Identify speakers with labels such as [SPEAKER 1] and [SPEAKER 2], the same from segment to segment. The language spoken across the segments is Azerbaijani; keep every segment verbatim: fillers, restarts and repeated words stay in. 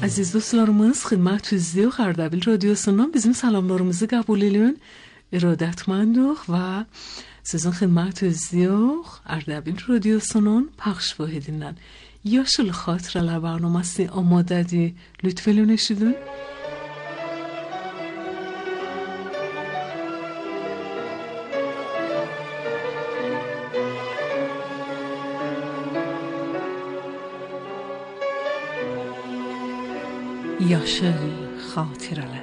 [SPEAKER 1] Aziz dostlarımız, xidmətünüzdə Ardabil Radiosundan bizim salamlarımızı qəbul ediyoruz. İradətməndik və sizin xidmətünüzdə Ardabil Radiosunun پخش واحدیndən Yaşıl Xatirələr برنامه‌si amadədir. Lütfen eşidin. Yaşıl Xatirələr.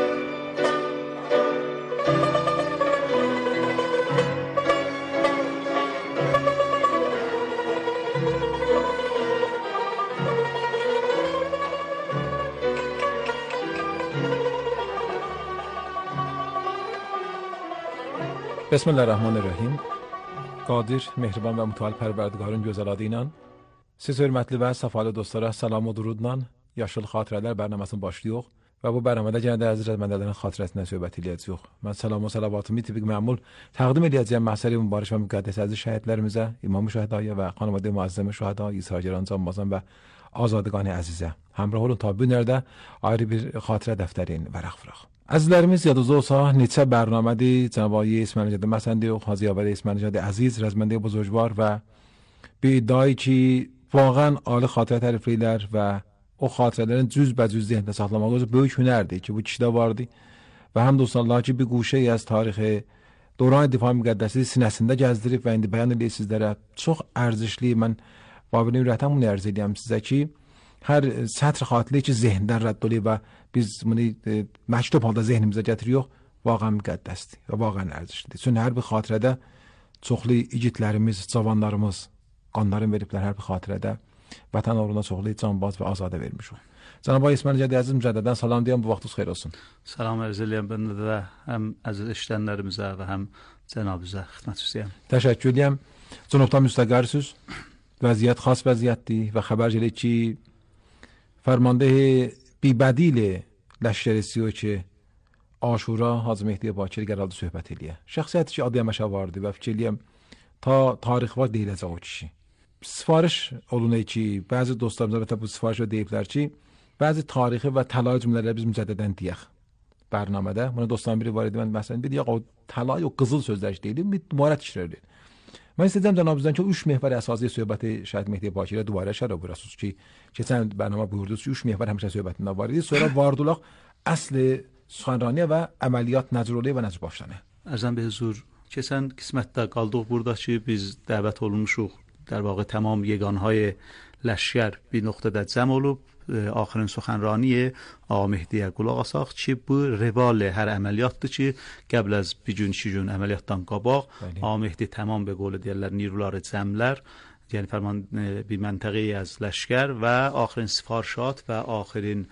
[SPEAKER 2] بسم الله الرحمن الرحیم. Qadir, mehriban və mütəal pərverdigarın gözəl adı ilə siz hörmətli və səfalı dostlara salam və durudla Yaşıl Xatirələr bərnaməsini başlayıq və bu bərnamədə yenə də əziz rəzmədələrin xatirəsindən söhbət edəcəyik. Mən salam və salavatımı tipiq məmul təqdim edəcəyəm məhsəli mübarək və müqəddəs əziz şəhidlərimizə, İmam Şəhidaya və xanvadə müəzzəmə şühəda İsa Cəran Canbazan və azadqan əzizə. Həmrah olun ta bu günlərdə ayrı bir xatirə dəftərin vərəq vıraq. Əzizlərimiz yadınızda olsa neçə bərnamədir Cənab İsmail Cədə Məsəndi, Xazı Avəd İsmail Cədə Əziz, rəzməndə buzurgvar və bir iddiayı ki, vağən ali xatirə tərifləyirlər və o xatirələrin cüz-bəcüz zehndə saxlamaq özü böyük hünərdir ki, bu kişidə vardı və həm dostlar ki, bir quşəyi az tarixi Dövran Difai Müqəddəsi sinəsində gəzdirib və indi bəyan edək sizlərə çox ərzişli, mən Babilin ürəkdən bunu ərz edəyəm sizə ki, hər sətr xatirəyi ki, zehndən rədd olub və biz bunu e, məktub halda zehnimizə gətiririk, vağən müqəddəsdir və vağən ərzişlidir. Çünki hər bir xatirədə çoxlu igidlərimiz, cavanlarımız qanların veriblər hər bir xatirədə. Vətən uğruna çoxlu canbaz və azadə vermişik. Cənab İsmail Cədə Əziz mücəddədən salam deyəm, bu vaxtınız xeyir olsun.
[SPEAKER 3] Salam ərz eləyəm bəndə də həm əziz eşidənlərimizə və həm cənabınıza xidmət istəyəm.
[SPEAKER 2] Təşəkkür edirəm. Cənabdan müstəqərsiniz. Vəziyyət xas vəziyyətdir və xəbər gəlir ki, فرمانده بی بدیل لشکر سی و که آشورا حاج مهدی باکر gəldi söhbət eləyə. Şəxsiyyəti ki, adıyamaşa vardı və fikir eləyəm ta tarix var deyiləcək o kişi. Sifariş olunur ki, bəzi dostlarımız əlbəttə bu sifarişə deyiblər ki, bəzi tarixi və təlayi cümlələri biz mücəddədən deyək bərnamədə. Buna dostlarım biri var idi, mən məsələn deyək o təlayi o qızıl sözlər deyildi, bir mübarət kişilərdir. Mən istəyəcəm cənabınızdan ki, üç məhvər əsası söhbəti Şəhid Mehdi Bakirə duvarə şərə buyurasınız ki, keçən bərnamə buyurdunuz ki, üç məhvər həmişə söhbətində var idi. Sonra vardulaq əsli suxanraniyə və əməliyyat necə oluyor və necə başlanır.
[SPEAKER 3] Ərzəm be huzur, keçən qismətdə qaldıq burada ki, biz dəvət olunmuşuq. در واقع تمام یگانهای لشکر bir noktada cəm olub, آخرین سخنرانی آقا مهدی قلاق asaq ki, bu rival hər əməliyyatdır ki, qəbl az bir gün, iki gün əməliyyatdan qabaq آقا مهدی tamam به قول deyirlər نیروları cəmlər, yəni fərman bir məntəqəyə az لشکر və آخرین sifarişat və آخرین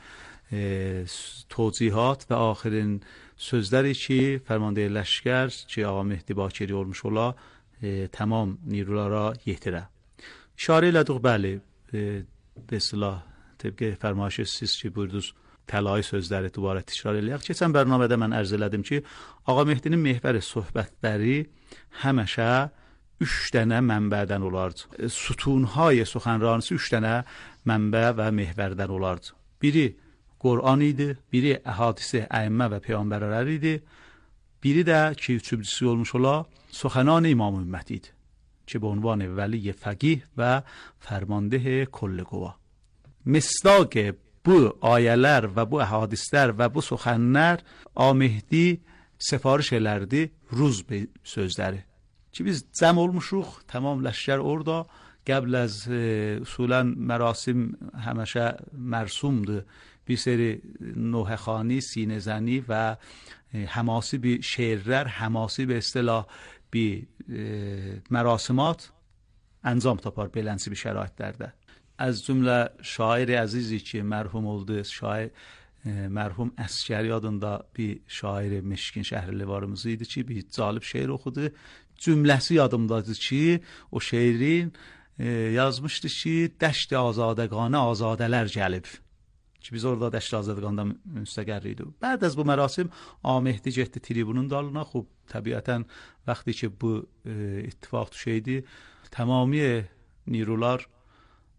[SPEAKER 3] توضیحات və آخرین sözləri ki, fərmanده لشکر ki, آقا مهدی باکری olmuş ola tamam نیروlara yetirə. İşarə elədik, bəli, به اصطلاح طبق فرمایش siz ki, buyurdunuz təlayi sözləri duvara təkrar eləyək. Keçən bərnamədə mən ərz elədim ki, Ağa Mehdinin mehvəri söhbətləri həmişə üç dənə mənbədən olardı. Sütunhay suxanranisi üç dənə mənbə və mehvərdən olardı. Biri Qur'an idi, biri əhadisi əimmə və peyğəmbərlər idi, biri də ki, üçüncüsü olmuş ola سخنان امام امتی که به عنوان ولی فقیه و فرمانده کل قوا. مصداق bu ayələr və bu əhadislər və bu suxanlar Ağa Mehdi sifariş elərdi ruz sözləri. Ki biz cəm olmuşuq, tamam ləşkər orada, qəbl az usulən mərasim həməşə mərsumdur. Bir seri nohəxani, sinəzəni və həmasi bir şeirlər, həmasi bir istilah bir mərasimat انجام tapar belənsi bir şəraitlərdə. Az cümlə şair əzizi ki, mərhum oldu, şair mərhum Əskəri adında bir şair Meşkin şəhərlivarımız idi ki, bir calib şeir oxudu. Cümləsi yadımdadır ki, o şeirin yazmışdı ki, dəşt azadəqanə azadələr gəlib. Ki biz orada dəşt azadəqanda müstəqər idi. Bəd az bu mərasim Ağa Mehdi getdi tribunun dalına. Xub, təbiətən vaxtı ki bu ittifaq düşəydi, tamamiye نیروlar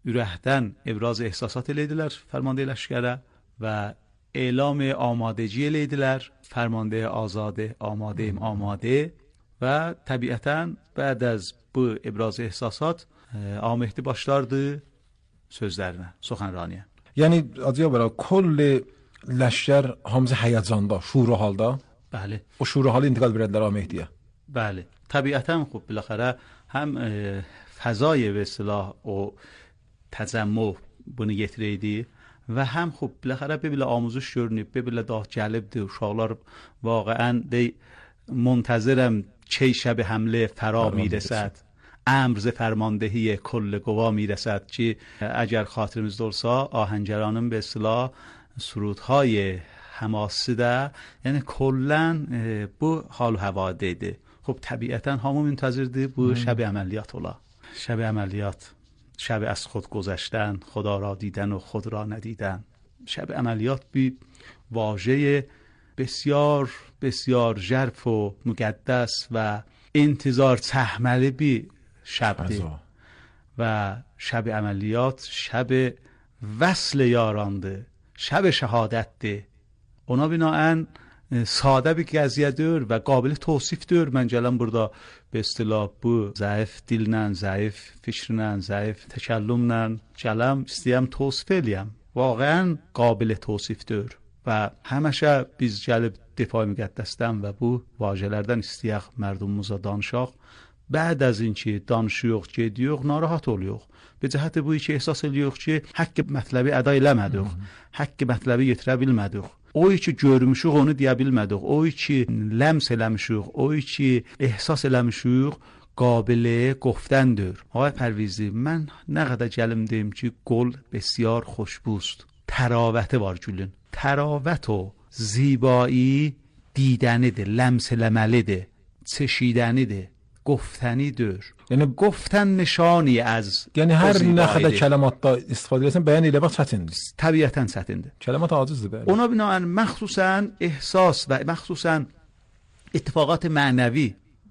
[SPEAKER 3] ürəkdən ibraz ehsasat elədilər fərmanده لشکرə və elam آمادگی elədilər فرمانده آزاده آماده‌ایم آماده و طبیعتاً بعد از bu ibraz ehsasat Ağa Mehdi başlardı sözlərinə, suxanraniyə.
[SPEAKER 2] Yəni acaba belə kol لشکر hamısı həyəcanda, şuru halda.
[SPEAKER 3] Bəli.
[SPEAKER 2] O şuru halı intiqal verədilər Ağa Mehdiyə.
[SPEAKER 3] Bəli. Təbiətən xub biləxərə həm e, fəzای və silah o təcəmmü bunu yetirəydi və həm xub biləxərə belə آموزش görünüb, belə daha gəlibdir. Uşaqlar واقعاً دی منتظرم کی شب حمله فرا میرسد امر ز فرماندهی کل قوا میرسد که اگر خاطرمizdə olsa آهنگرانın به اصطلاح سرودهای حماسی ده یعنی کلاً bu حال و هوا دیده. خب طبیعتاً همون منتظرdi bu شب عملیات ola. شب عملیات، شب از خود گذشتن، خدا را دیدن و خود را ندیدن. شب عملیات بی واژه بسیار بسیار ژرف و مقدس و انتظار تحملی بی شب دی و شب عملیات شب وصل یارانده، شب شهادت دی. Ona binaen sadə bir qəziyyədir və qabiliyyət tavsifdir. Mən gələm burada به اصطلاح bu zəif dillə, zəif fikrlə, zəif təkəllümlə gələm istəyəm tavsif eləyəm. Vaqəən qabiliyyət tavsifdir və həmişə biz gəlib difai müqəddəsdən və bu vajelərdən istəyək mərdumumuza danışaq. Bəd az اینکه danışıyıq, gediyox, narahat oluyox. Be cəhət bu ki ehsas ediyox ki haqq mətləbi əda eləmədik, haqq mətləbi yetirə bilmədik. O ki görmüşük onu deyə bilmədik, o ki ləms eləmişik, o ki ehsas eləmişik قابل گفتنdir. آقای پرویزی من nə qədər gəlim deyim ki qol بسیار خوشبوست. təravəti var gülün. Təravət o زیبایی دیدنیdir, لمسلملیdir, çeşidənidir, گفتنیdir.
[SPEAKER 2] Yəni
[SPEAKER 3] گفتن نشانی از
[SPEAKER 2] yəni hər nə qədər kəlimatda istifadə edirsən bəyan eləmək çətindir.
[SPEAKER 3] Təbiətən çətindir.
[SPEAKER 2] Kəlimat acizdir bəli.
[SPEAKER 3] Ona binaən məxsusən ehsas və məxsusən اتفاقات معنوی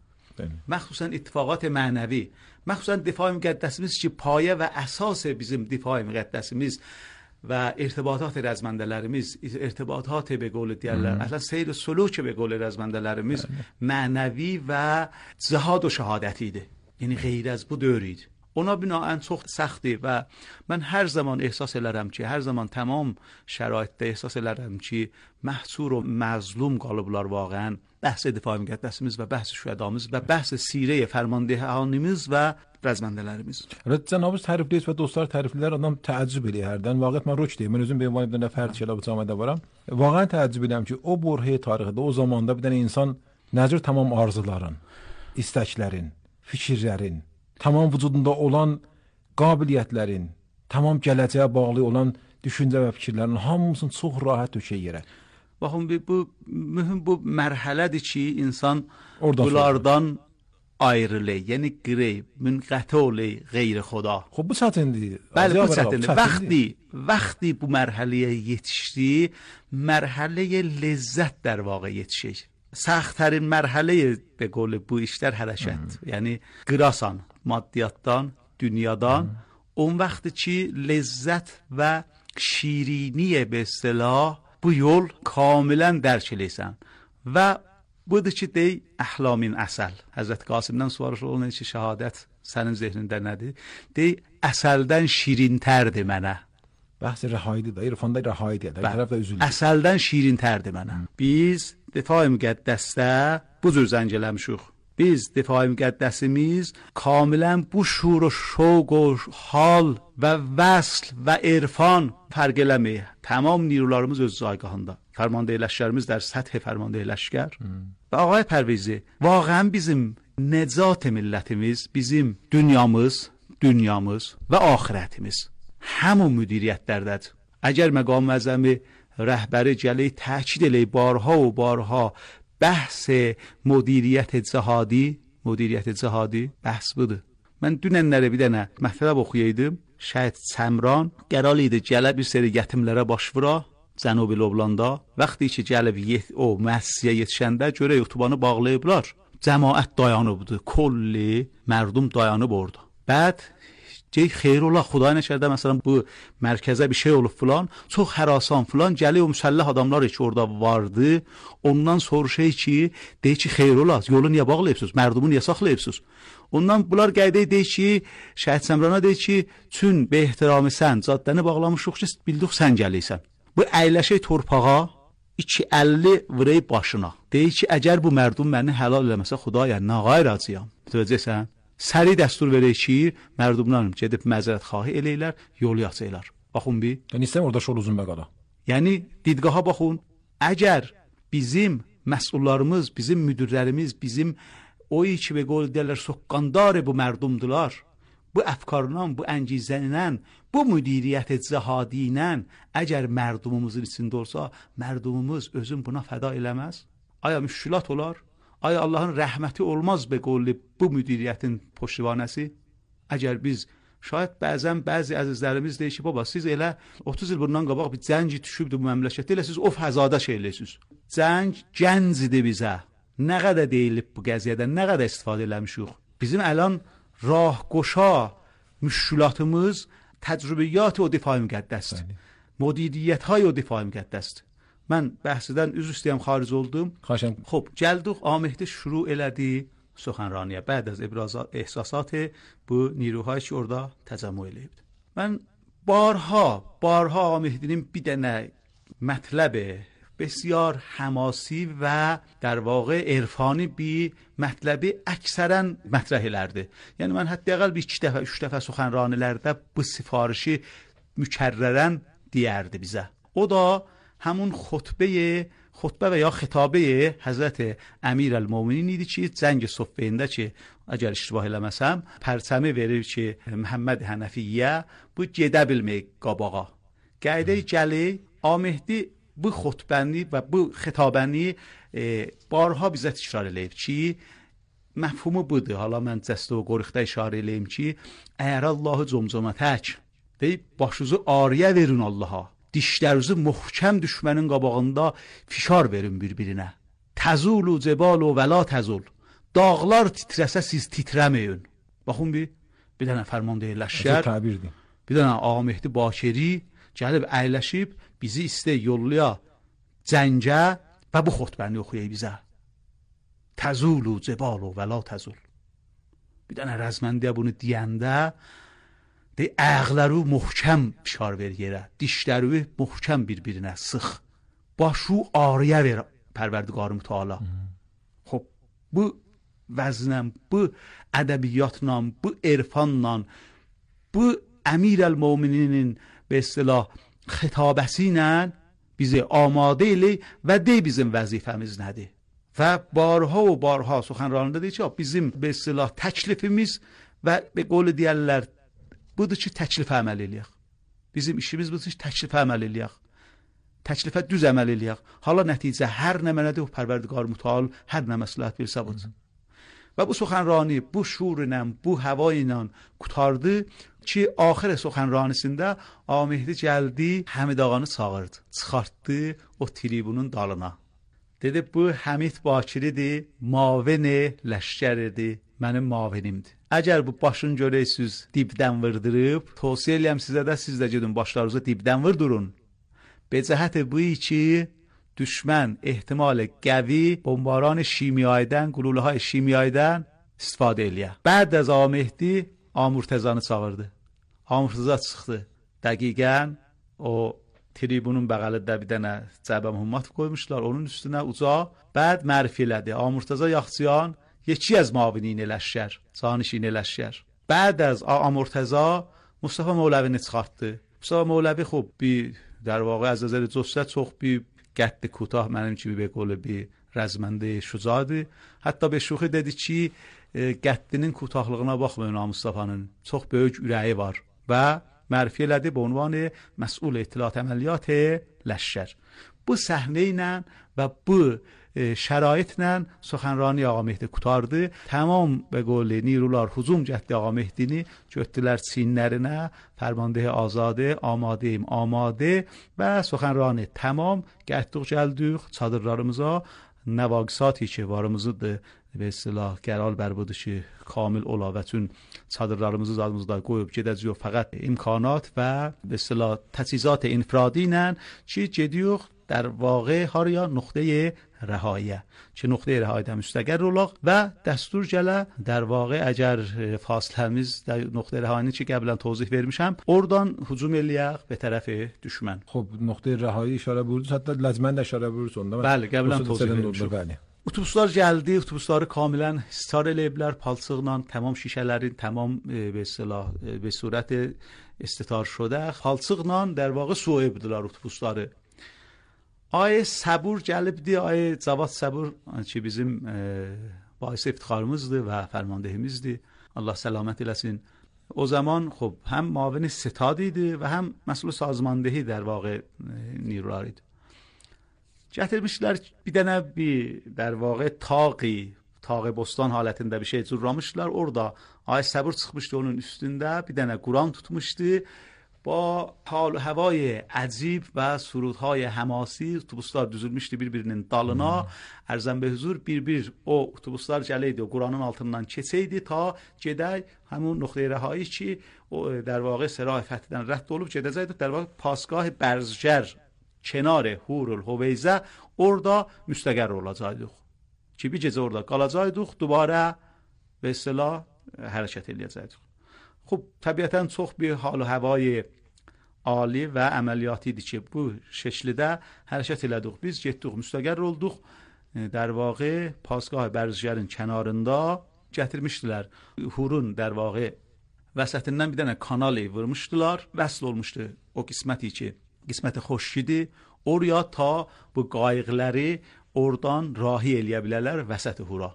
[SPEAKER 3] مخصوصا اتفاقات معنوی مخصوصا دفاع مقدسimiz ki پایه و اساس bizim دفاع مقدسimiz و ارتباطات رزمنده‌lərimiz ارتباطات به قول دیگرler اصلا سیر سلوک به قول رزمنده‌lərimiz معنوی و جهاد و شهادتیdir. یعنی غیر از bu deyil. Ona binaən çox səxtdir və mən hər zaman ehsas elərəm ki, hər zaman tamam şəraitdə ehsas elərəm ki, məhsur və məzlum qalıblar vaqəən bəhs difai müqəddəsimiz və bəhs şühədamız və bəhs sirə fərmandehəmiz və rəzməndələrimiz.
[SPEAKER 2] Cənabınız tərifləyir və dostlar tərifləyir, adam təəccüb eləyir hərdən. Vaqət mən roç deyim, mən özüm benim bir dənə fərd şeylə bu camiədə varam. Vaqəən təəccüb edirəm ki, o borhey tarixində, o zamanda bir dənə insan nəcür tamam arzuların, istəklərin, fikirlərin, tamam vücudunda olan qabiliyyətlərin, tamam gələcəyə bağlı olan düşüncə və fikirlərin hamısını çox rahat döşəyə yerə.
[SPEAKER 3] Baxın bu mühüm bu mərhələdir ki, insan bunlardan ayrılır, yəni qrey, münqəti olur qeyri xuda.
[SPEAKER 2] Xub bu çətindir.
[SPEAKER 3] Bəli, bu çətindir. Vaxtı, vaxtı bu mərhələyə yetişdi, mərhələyə ləzzət در واقع yetişir. سخت‌ترین مرحله به قول bu işlər hərəkət. Yəni qırasan maddiyatdan, dünyadan اون وقتی ki lezzət və şiriniyə به اصطلاح bu yol kamilən dərk eləsən və budur ki dey əhlamin əsəl. Həzrət Qasimdən sual olunur ki şəhadət sənin zehnində nədir? Dey əsəldən şirintərdir mənə.
[SPEAKER 2] Bəhs rəhaydı da, irfanda rəhaydı da, tərəf də üzülür.
[SPEAKER 3] Əsəldən şirintərdir mənə. Biz difai müqəddəsdə bu cür zəng eləmişik. Biz difai müqəddəsimiz kamilən bu şuur و şوق و hal və vəsl və irfan fərq eləmir. Tamam نیروlarımız öz zaygahında. Fərmandeyi لشکرimiz در سطح فرمانده لشکر. Və آقای پرویزی واقعا bizim necat millətimiz, bizim dünyamız, dünyamız və axirətimiz همون müdiriyyətlərdədir. Əgər məqam məzəmi rəhbəri gəli təkid eləy barha و barha bəhs مدیریت cihadi, مدیریت cihadi bəhs budur. Mən dünənlərə bir dənə mətləb oxuyaydım. Şəhid Çəmran qəral idi gələ bir seri yetimlərə baş vura Cənubi Lobnanda. Vaxtı ki gəlib o müəssisəyə yetişəndə görə yutubanı bağlayıblar. Cəmaət dayanıbdı. Kolli mərdum dayanıb orada. Bəd Cey xeyrola Xuday nəşərdə məsələn bu mərkəzə bir şey olub filan, çox hərasan filan gəli o müsəlləh adamlar ki orada vardı. Ondan soruşay ki, deyir ki xeyrola, yolu niyə bağlayıbsınız? Mərdumu niyə saxlayıbsınız? Ondan bunlar qayda deyir ki, Şəhid Səmrana deyir ki, çün be ehtiramı sən caddəni bağlamışıq ki, bildik sən gəlirsən. Bu əyləşək torpağa iki əlli vurayıb başına. Deyir ki, əgər bu mərdum məni həlal eləməsə Xudaya nə qayracıyam. Biləcəksən? Səri dəstur verək ki, mərdumlar gedib məzərət xahi eləyirlər, yolu açırlar. Baxın bir.
[SPEAKER 2] Yəni istəyirəm orada şol uzun məqala.
[SPEAKER 3] Yəni didgaha baxın. Əgər bizim məsullarımız, bizim müdirlərimiz, bizim o ki və qol deyirlər soqqandar bu mərdumdular. Bu əfkarla, bu əngizənlə, bu müdiriyyət cəhadi ilə əgər mərdumumuzun içində olsa, mərdumumuz özün buna fəda eləməz. Aya müşkülat olar? Aya Allahın rəhməti olmaz be qolli bu müdiriyyətin poştivanəsi? Əgər biz, şayət bəzən bəzi əzizlərimiz deyir ki, baba siz elə otuz il bundan qabaq bir cəngi düşübdür bu məmləkətdə, elə siz of həzada şey eləyirsiniz. Cəng gəncidir bizə. Nə qədər deyilib bu qəziyyədən, nə qədər istifadə eləmişik. Bizim əlan rahqoşa müşkülatımız təcrübiyyat o difai müqəddəsdir. Müdiriyyət hay o difai müqəddəsdir. Mən bəhsdən üzr istəyəm xaric oldum.
[SPEAKER 2] Xaşəm.
[SPEAKER 3] Xob, gəldik Amehdi şuru elədi suxanraniyə. Bəd az ibrazat, ehsasat bu نیروهای ki orada təcəmmü eləyibdi. Mən barha, barha Amehdinin bir dənə mətləbi بسیار حماسی و در واقع عرفانی bir mətləbi əksərən mətrəh elərdi. Yəni mən hətta bir iki dəfə, üç dəfə suxanranilərdə bu sifarişi mükərrərən deyərdi bizə. O da همون خطبه خطبه و یا خطابه حضرت امیرالمومنین idi ki, cəng Suffeyində ki, əgər iştibah eləməsəm, pərçəmi verir ki, Məhəmməd Hənəfiyyə bu gedə bilmək qabağa. Qayda gəli Amehdi bu xutbəni və bu xitabəni e, barha bizə təkrar eləyib ki, məfhumu budur. Hala mən cəstə və qoruqda işarə eləyim ki, əgər Allahı comcomətək deyib, başınızı ağrıya verin Allaha. Dişlərinizi möhkəm düşmənin qabağında fişar verin bir-birinə. Təzulu cebalu və la təzul. Dağlar titrəsə siz titrəməyin. Baxın bir, bir dənə fərmandeyi ləşkər, bir dənə Amehdi Bakeri gəlib əyləşib, bizi istə yolluya cəngə və bu xutbəni oxuyay bizə. Təzulu cebalu və la təzul. Bir dənə rəzməndiyə bunu deyəndə, de ayaqları möhkəm fişar ver yerə, dişləri möhkəm bir-birinə sıx, başı ağrıya ver Pərverdigar Mütəala. Xop, bu vəznlə, bu ədəbiyyatla, bu irfanla, bu Əmirəl-Mömininin be istilah xitabəsi ilə bizi amadə elə və de bizim vəzifəmiz nədir? Və barha və barha suxanranında deyir ki, bizim be istilah təklifimiz və be qolu deyərlər budur ki, təklifə əməl eləyək. Bizim işimiz budur ki, təklifə əməl eləyək. Təklifə düz əməl eləyək. Hala nəticə hər nə mənədir o Pərverdigar Mütəal hər nə məsləhət bilsə budur. Və bu suxanrani bu şuur ilə, bu hava ilə qutardı ki, axir suxanranisində Amehdi gəldi, Həmid ağanı çağırdı, çıxartdı o tribunun dalına. Dedi, bu Həmid Bakiridir, maven ləşkəridir, mənim mavenimdir. Əgər bu başını görəysiniz dibdən vırdırıb, tövsiyə eləyəm sizə də siz də gedin başlarınızı dibdən vırdırın. Be cəhət bu ki, düşmən ehtimal qəvi bombaran şimiaydən, qululəhay şimiaydən istifadə eləyə. Bəd az Amehdi Amurtəzanı çağırdı. Amurtəza çıxdı. Dəqiqən o tribunun bəğəlində bir dənə cəbə mühümmat qoymuşlar, onun üstünə uca. Bəd mərif elədi. Amurtəza yaxçıyan یکی از معاونین لشکر، سانشین لشکر. بعد از آمرتضا مصطفی مولوی çıxartdı. مصطفی مولوی خب بی در واقع از نظر جثت çox bir قد کوتاه mənim kimi به قول bir rəzməndə şucadı. Hətta bir şuxi dedi ki, qəddinin kotahlığına baxmayın Mustafa'nın. Çox böyük ürəyi var və mərfi elədi bu ünvan məsul ittiliat əməliyyat لشکر. Bu səhnə ilə və bu şəraitlə suxanrani Ağa Mehdi qutardı. Tamam به قول نیروlar hücum cəhdi Ağa Mehdini götdülər çinlərinə, fərmandehi azadə, amadeyim, amadə və suxanrani tamam gəldik gəldik çadırlarımıza, nəvaqisati ki varımızıdır به اصطلاح قرار بر بود ki کامل ola və çün çadırlarımızı zadımızda qoyub gedəcəyik faqat imkanat və به اصطلاح تجهیزات انفرادی ilə ki gedirik در واقع هاریا نقطه رهایی چه نقطه رهایی ده müstəqil olaq və dəstur gələ در واقع əgər fasiləmiz نقطه رهایی ki qəblən توضیح vermişəm oradan hücum eləyək به طرف düşmən.
[SPEAKER 2] خب نقطه رهایی اشاره بردید حتی لازماً اشاره بردید sonda.
[SPEAKER 3] Bəli, qəblən توضیح vermişəm. Bəli. Otobuslar gəldi, otobusları kamilən istar eləyiblər palçıqla, tamam şişələrin tamam به اصطلاح به صورت استتار شده palçıqla در واقع soyubdular otobusları. Ay Səbur gəlibdi, ay Cavad Səbur ki bizim e, baisi iftixarımızdır və fərmandehimizdir. Allah səlamət eləsin. O zaman خب هم معاون ستاد idi və həm məsul sazmandehi در واقع نیروlar idi. Gətirmişlər bir dənə bir در واقع taği, tağ bostan halətində bir şey cürramışlar. Orada ay Səbur çıxmışdı onun üstündə, bir dənə Quran tutmuşdu. با حال و هوای عجیب و سرودهای حماسی اتوبوسlar düzülmüşdü bir-birinin dalına. Ərzən be huzur bir-bir o otobuslar gələydi, o Quranın altından keçəydi ta gedək həmin nöqtəyə rəhایی ki o در واقع سرای فتحdən rədd olub gedəcəkdi در واقع پاسگاه برزجر کنار هورالهویزه orada müstəqər olacaqdıq. Ki bir gecə orada qalacaqdıq, dubara به اصطلاح hərəkət eləyəcəkdik. خب طبیعتاً çox bir حال و هوای عالی və əməliyyatı idi ki bu şəkildə hərəkət elədik. Biz getdik, müstəqər olduq. در واقع پاسگاه برزجرın kənarında gətirmişdilər. Hurun در واقع vəsətindən bir dənə kanal vurmuşdular. Vəsl olmuşdu o qisməti ki, qisməti xoşgidi. Oraya ta bu qayıqları oradan rahi eləyə bilərlər vəsəti hura.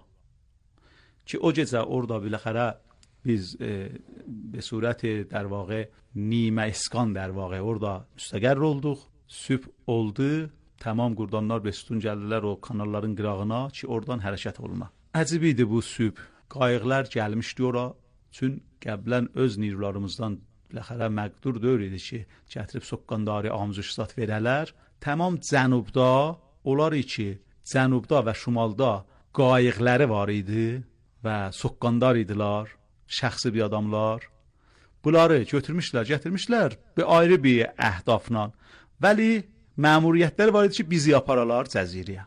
[SPEAKER 3] Ki o gecə orada biləxərə biz e, به صورت در واقع نیمه اسکان در واقع orada müstəqər olduq. Sübh oldu. Tamam qurdanlar bestun gəldilər o kanalların qırağına ki oradan hərəkət oluna. Əcib idi bu sübh. Qayıqlar gəlmişdi ora. Çün qəblən öz nirlarımızdan biləxərə məqdur deyil idi ki gətirib soqqandarı amuzuşsat verələr. Tamam cənubda onlar ki cənubda və şimalda qayıqları var idi və soqqandar idilər. Şəxsi bir adamlar bunları götürmüşlər, gətirmişlər bir ayrı bir əhdafla. Vəli məmuriyyətlər var idi ki bizi aparalar cəzirəyə.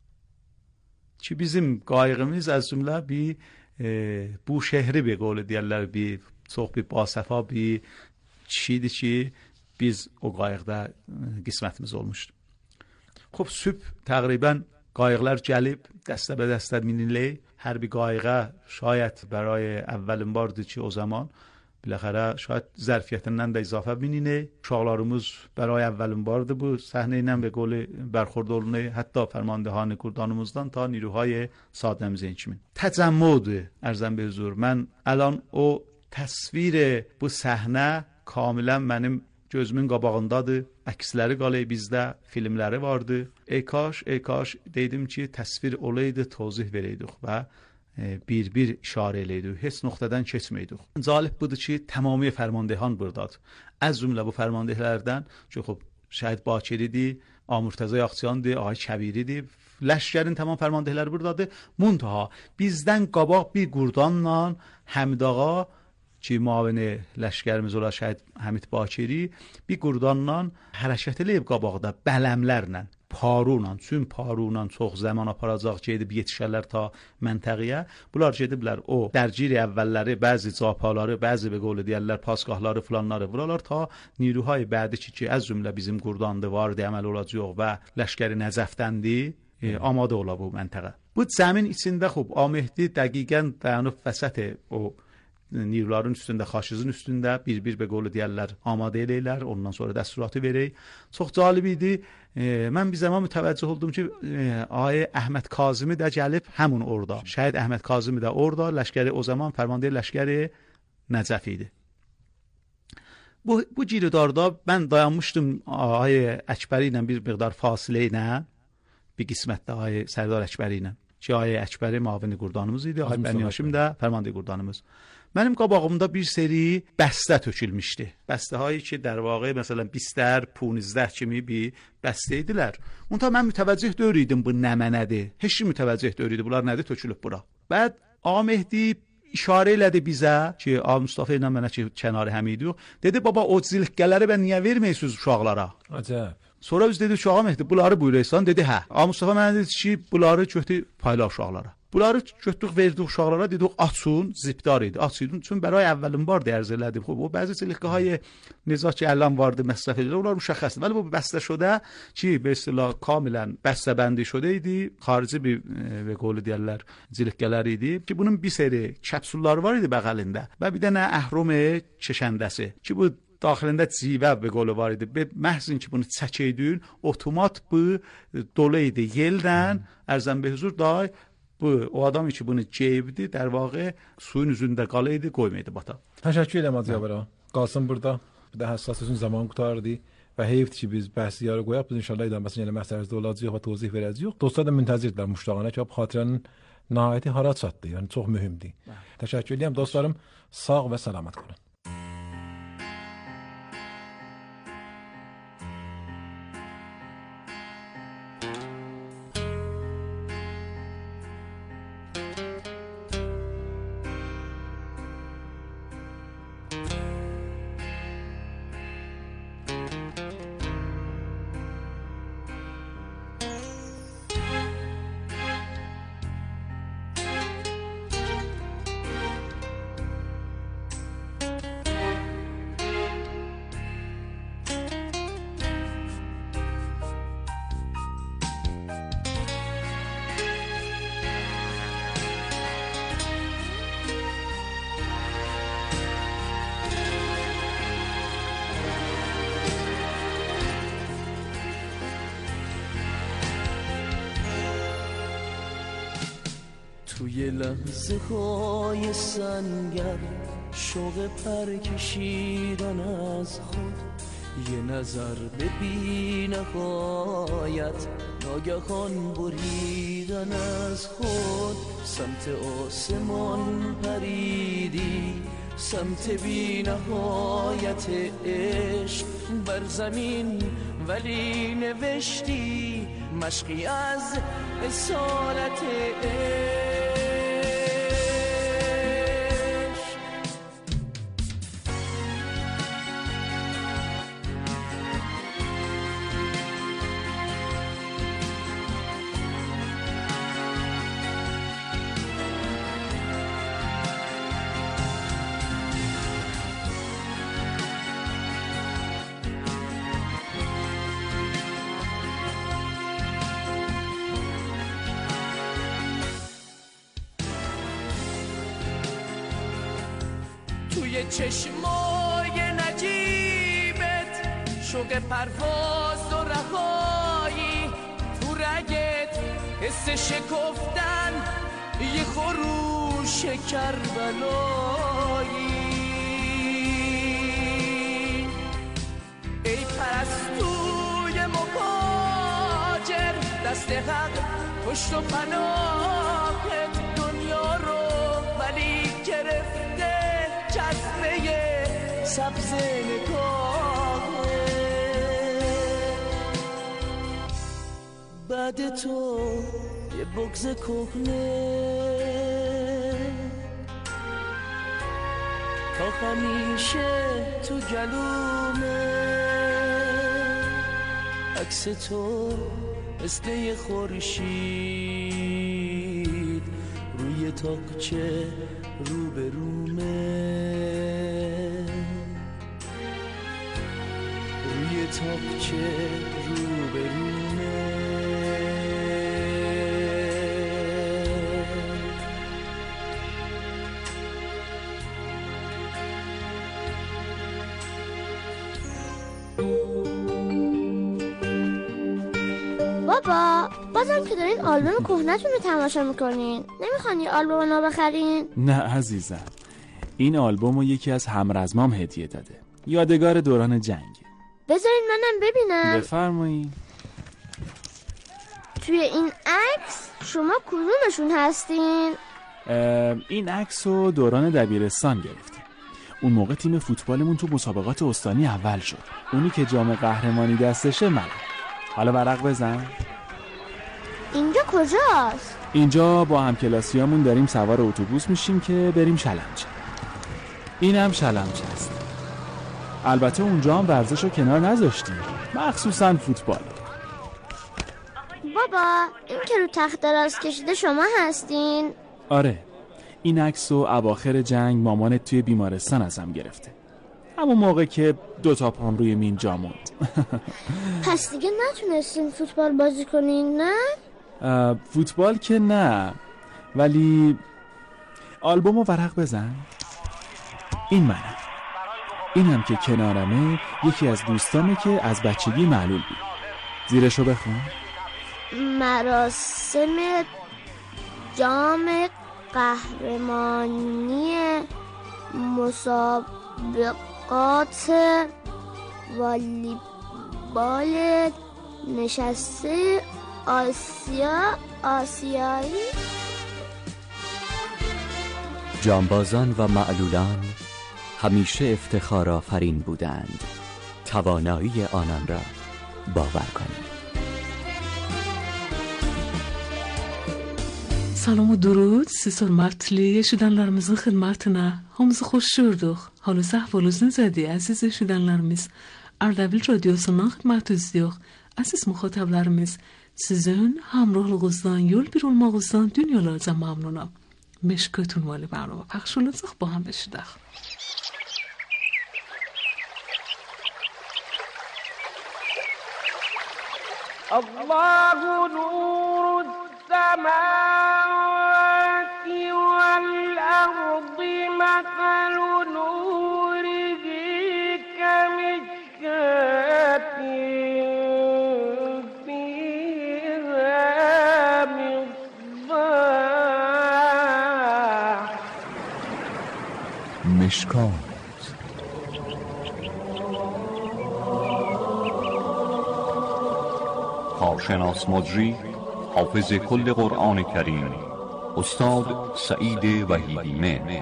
[SPEAKER 3] Ki bizim qayığımız az cümlə bir e, bu şəhri bir qol deyirlər bir çox bir basəfa bir kişidir ki biz o qayıqda e, qismətimiz olmuşdu. Xub sübh təqribən qayıqlar gəlib dəstə bə dəstə minilək. Hər bir qayığa şayət برای اولین bardır ki o zaman biləxərə şayət zərfiyyətindən də izafə minini. Uşaqlarımız برای اولین bardır bu səhnə ilə və qolu bərxurd olunur. Hətta fərmandehani kurdanımızdan ta نیروهای sadəmizin kimi. Təcəmmüdür ərzən be huzur. Mən الان o təsvir bu səhnə kamilən mənim gözümün qabağındadır. Əksləri qalay bizdə, filmləri vardı. Ey kaş, ey kaş dedim ki təsvir olaydı, tozih verəydik və e, bir-bir işarə eləydik. Heç nöqtədən keçməydik. Zalib budur ki, tamamilə fərmandehan burdadır. Az cümlə bu fərmandehlərdən ki, xub Şəhid Bakiridir, Amurtəza Yaxçıyandır, Ağay Kəbiridir. Ləşkərin tamam fərmandehləri burdadır. Muntaha bizdən qabaq bir qurdanla Həmidağa ki muavini ləşkərimiz ola Şəhid Həmid Bakiri bir qurdanla hərəkət eləyib qabaqda bələmlərlə, parunan, çün parunan çox zaman aparacaq gedib yetişərlər ta məntəqəyə. Bunlar gediblər o dərgiri əvvəlləri, bəzi capaları, bəzi bir qolu deyərlər, pasqahları filanları vuralar ta niruhay bədi ki, ki az cümlə bizim qurdandı vardı, əməl olacaq və ləşkəri Nəcəfdəndi, e, amadə ola bu məntəqə. Bu zəmin içində xub Amehdi dəqiqən dayanıb vəsət o نیروların üstündə, xaşizin üstündə bir-bir be qolu deyərlər, amadə eləyirlər, ondan sonra dəsturatı verək. Çox cəlib idi. E, mən bir zaman mütəvəccüh oldum ki, e, Ay Əhməd Kazimi də gəlib həmin orada. Şəhid Əhməd Kazimi də orada, ləşkəri o zaman fərmandehi ləşkəri Nəcəf idi. Bu, bu giridarda mən dayanmışdım Ay Əkbəri ilə bir miqdar fasilə ilə, bir qismətdə Ay Sərdar Əkbəri ilə. Ki Ay Əkbəri mavini qurdanımız idi, Ay Bənyaşim də fərmandehi qurdanımız. Mənim qabağımda bir seri bəstə tökülmüşdü. Bəstəhایی ki, در واقع məsələn بیستər, پونزده kimi bir bəstə idilər. Ondan mən mütəvəccüh deyirdim bu nə mənədir. Heç kim mütəvəccüh deyirdi bunlar nədir tökülüb bura. بعد آقا مهدی işarə elədi bizə ki, Ağa Mustafa ilə mənə ki, kənarı həm idik. Dedi, baba, o cilikləri bə niyə verməyirsiniz uşaqlara?
[SPEAKER 2] Acəb.
[SPEAKER 3] Sonra biz dedik ki, Ağa Mehdi, bunları buyuraysan. Dedi, hə. Ağa Mustafa mənə dedi ki, bunları götür payla uşaqlara. Bunları götürdük, verdik uşaqlara, dedik, açın, zipdar idi. Açın, çünki bəray əvvəlin vardı, ərz elədim. Xub, o bəzi cilikqahay necə ki, ələn vardı, məsrəf edirlər, onlar müşəxxəsdir. Vəli bu bəstə şudə ki, be istilah kamilən bəstəbəndi şudə idi, xarici bir və qolu deyərlər, cilikqələr idi ki, bunun bir seri kəpsulları var idi bəğəlində və bir dənə əhrum çeşəndəsi ki, bu daxilində civə və qolu var idi. Məhzin ki, bunu çəkəydin, otomat bu dolu idi. Yeldən, ərzən be huzur day, bu, o adam ki, bunu ceyibdi, در واقع suyun üzündə qalıydı, qoymaydı bata.
[SPEAKER 2] Təşəkkür edirəm Acıbara. Qalsın burada. Bir də həssas üçün zaman qutardı və heyfdir ki, biz bəhsi yarı qoyaq. Biz inşallah idaməsini eləmək səviyyədə olacağıq və tozih verəcəyik. Dostlar da müntəzirdirlər muştağına ki, xatirənin nəhayəti hara çatdı. Yəni çox mühümdür. Təşəkkür edirəm dostlarım. Sağ və salamat qalın.
[SPEAKER 4] توی لحظه های سنگر شوق پر کشیدن از خود یه نظر به بی نهایت ناگهان بریدن از خود سمت آسمان پریدی سمت بی نهایت عشق بر زمین ولی نوشتی مشقی از اسارت عشق توی چشمای نجیبت شوق پرواز و رهایی تو رگت حس شکفتن یه خروش کربلایی ای پرستوی مهاجر دست حق پشت و پناهت دنیا رو ولی گرفته جذبه سبز نگاهه بعد تو یه بغض کهنه تا همیشه تو گلومه عکس تو مثل یه خورشید روی تاقچه رو به رومه روی تاقچه رو به رومه
[SPEAKER 5] بابا بازم که دارین آلبوم کهنه‌تون رو تماشا میکنین نمیخوان یه آلبوم نو بخرین؟
[SPEAKER 6] نه عزیزم این آلبوم رو یکی از همرزمام هدیه داده یادگار دوران جنگ
[SPEAKER 5] بذارین منم ببینم
[SPEAKER 6] بفرمایید
[SPEAKER 5] توی این عکس شما کدومشون هستین؟
[SPEAKER 6] این عکس رو دوران دبیرستان گرفتیم اون موقع تیم فوتبالمون تو مسابقات استانی اول شد اونی که جام قهرمانی دستشه من حالا ورق بزن
[SPEAKER 5] اینجا کجاست؟
[SPEAKER 6] اینجا با همکلاسیامون داریم سوار اتوبوس میشیم که بریم شلمچه. اینم شلمچه است. البته اونجا هم ورزش رو کنار نذاشتیم، مخصوصا فوتبال.
[SPEAKER 5] بابا این که رو تخت دراز کشیده شما هستین؟
[SPEAKER 6] آره، این عکس رو اواخر جنگ مامانت توی بیمارستان ازم گرفته، همون موقع که دوتا پام روی مین جا موند.
[SPEAKER 5] پس دیگه نتونستین فوتبال بازی کنین نه؟
[SPEAKER 6] فوتبال که نه، ولی آلبوم رو ورق بزن. این منم، اینم که کنارمه یکی از دوستامه که از بچگی معلول بود. زیرشو بخون.
[SPEAKER 5] مراسم جام قهرمانی مسابقات والیبال نشسته آسیا آسیایی.
[SPEAKER 7] جانبازان و معلولان همیشه افتخار آفرین بودند. توانایی آنان را باور کنید.
[SPEAKER 1] Salam و درود. Siz hörmətli eşidənlərimizin xidmətinə hamınızı xoş gördük. Halınız əhvalınızdadır əziz eşidənlərimiz. Ardabil radiosundan xidmət edirik. Əziz müxatəblərimiz, sizin hamrohlığınızdan, yol bir olmağınızdan dünyalarca məmnunam. Meşkət ünvanlı برنامه پخش olacaq, با هم بشیدək.
[SPEAKER 8] الله نور السماوات والأرض مثل نوره كمشكاة فيها مصباح.
[SPEAKER 7] مشکات
[SPEAKER 9] کارشناس مجری حافظ کل قرآن کریم استاد سعید وحیدی مهر.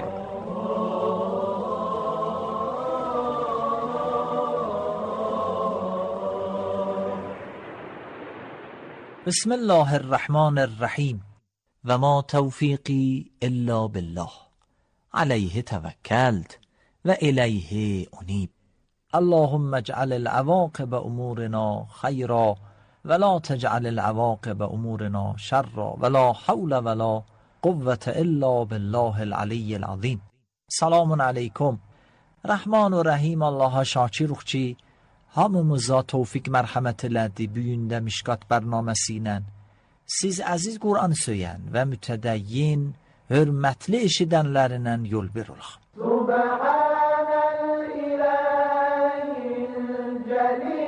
[SPEAKER 10] بسم الله الرحمن الرحیم و ما توفیقی الا بالله علیه توکلت و الیه انیب. اللهم اجعل العواقب امورنا خیرا ولا تجعل العواقب امورنا شرا ولا حول ولا قوة الا بالله العلی العظیم. سلام علیکم. Rəhman və Rəhim Allaha şakiruq ki, hamımıza tövfiq mərhəmət elədi bu gündə Mişkat bərnaməsi ilə. Siz əziz Qur'an söyən və mütədəyyin, hörmətli eşidənlərinə yol bir olaq.
[SPEAKER 8] Subhanəl ilahil cəlil.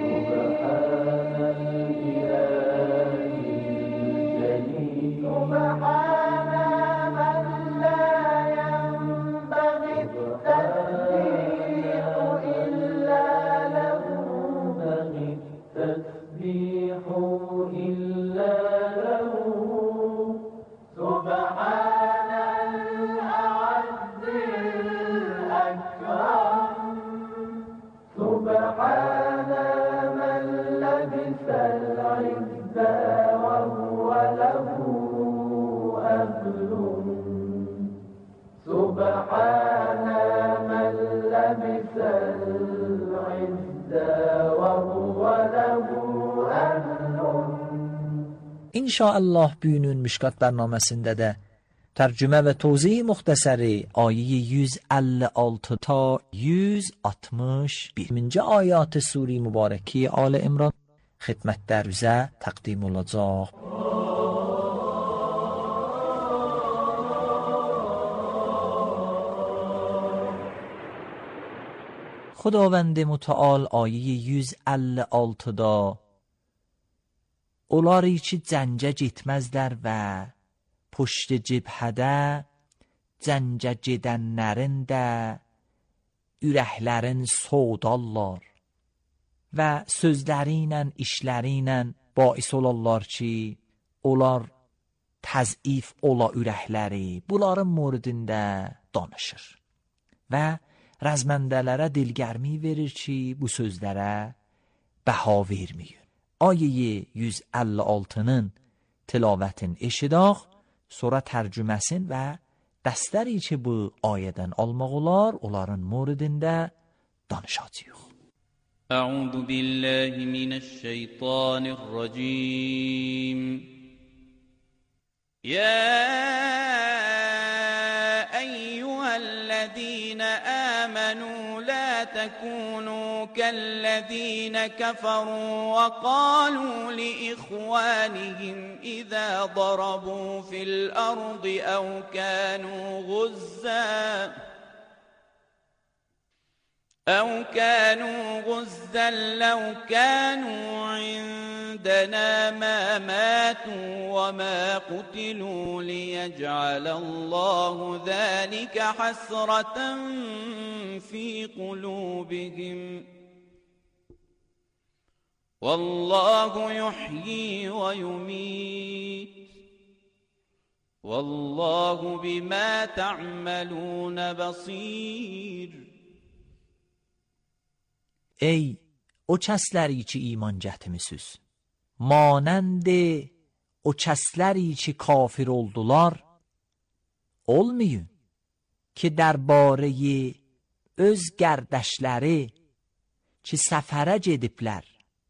[SPEAKER 10] İnşallah bugünün Mişkat bərnaməsində də tərcümə və tozih müxtəsəri ayə yüz əlli altı ta yüz altmış birinci ayat-ı suri mübarəki Ali İmran xidmətlərinizə təqdim olacaq. خداوند متعال آیه yüz əlli altıda onları ki cəncə getməzlər və puşt cibhədə cəncə gedənlərin də ürəklərin soğudarlar və sözləri ilə, işləri ilə bais olarlar ki, onlar təzif ola ürəkləri bunların mordində danışır və rəzməndələrə dilgərmi verir ki, bu sözlərə bəha verməyin. Ayə yüz əlli altının tilovatin eşidoq, sonra tərcüməsin və dəstəri ki bu ayədən almaq olar, onların moridində danışacağıq.
[SPEAKER 11] Əuzu billahi mineşşeytanirracim. Ya eyyühellezine amenu la tekunu كالذين كفروا وقالوا لإخوانهم إذا ضربوا في الأرض أو كانوا غزا أو كانوا غزا لو كانوا عندنا ما ماتوا وما قتلوا ليجعل الله ذلك حسرة في قلوبهم والله يحيي ويميت والله بما تعملون بصير.
[SPEAKER 10] Ey o kəsləri ki iman gətirmisiniz, manənd o kəsləri ki kafir oldular, olmayın ki dərbərəyi öz qərdəşləri ki səfərə gediblər,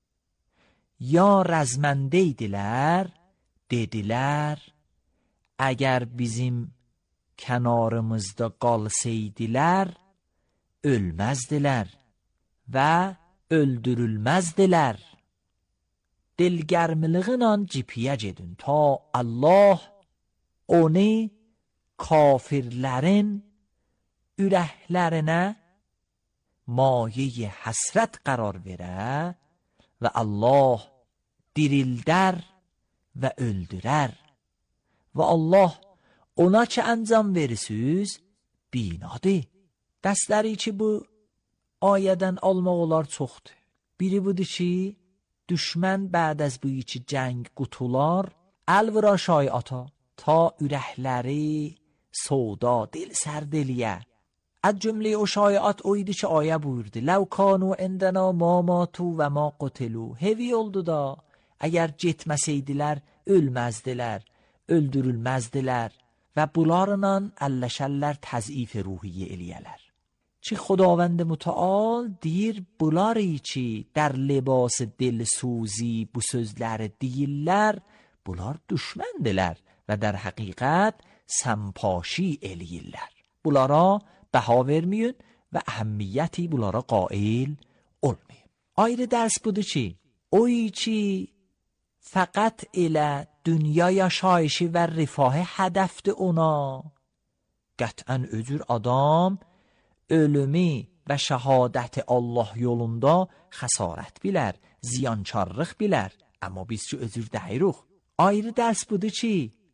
[SPEAKER 10] ya rəzməndə idilər, dedilər, əgər bizim kənarımızda qalsaydilər, ölməzdilər və öldürülməzdilər. Dilgərmiliğinlə cipiyə gedin ta Allah onu kafirlərin ürəklərinə maye həsrət qərar verə və Allah dirildər və öldürər və Allah ona ki əncam verirsiniz binadır. Dəstləri ki bu ayədən almaq olar çoxdur. Biri budur ki düşmən bəd az bu iki cəng qutular əlvira şayata ta ürəkləri soda dil sərdiliyə. از جمله او شایعات oydu ki ayə buyurdu لو كانوا عندنا ما ماتوا و ما قتلوا. Hevi oldu da əgər getməsəydilər ölməzdilər, öldürülməzdilər və bunlarla əlləşərlər təzif ruhiyyə eləyələr. Ki خداوند متعال deyir bunları ki در لباس دلسوزی bu sözləri deyirlər, bunlar düşməndilər və در həqiqət səmpaşi eləyirlər. Bunlara bəha verməyin və əhəmmiyyəti bunlara qail olmayın. Ayrı dərs budur ki, o ki fəqət elə dünya yaşayışı və rifahı hədəfdir ona. Qətən özür adam ölümü və şəhadəti Allah yolunda xəsarət bilər, ziyankarlıq bilər. Amma biz ki özür dəyiruq. Ayrı dərs budur ki,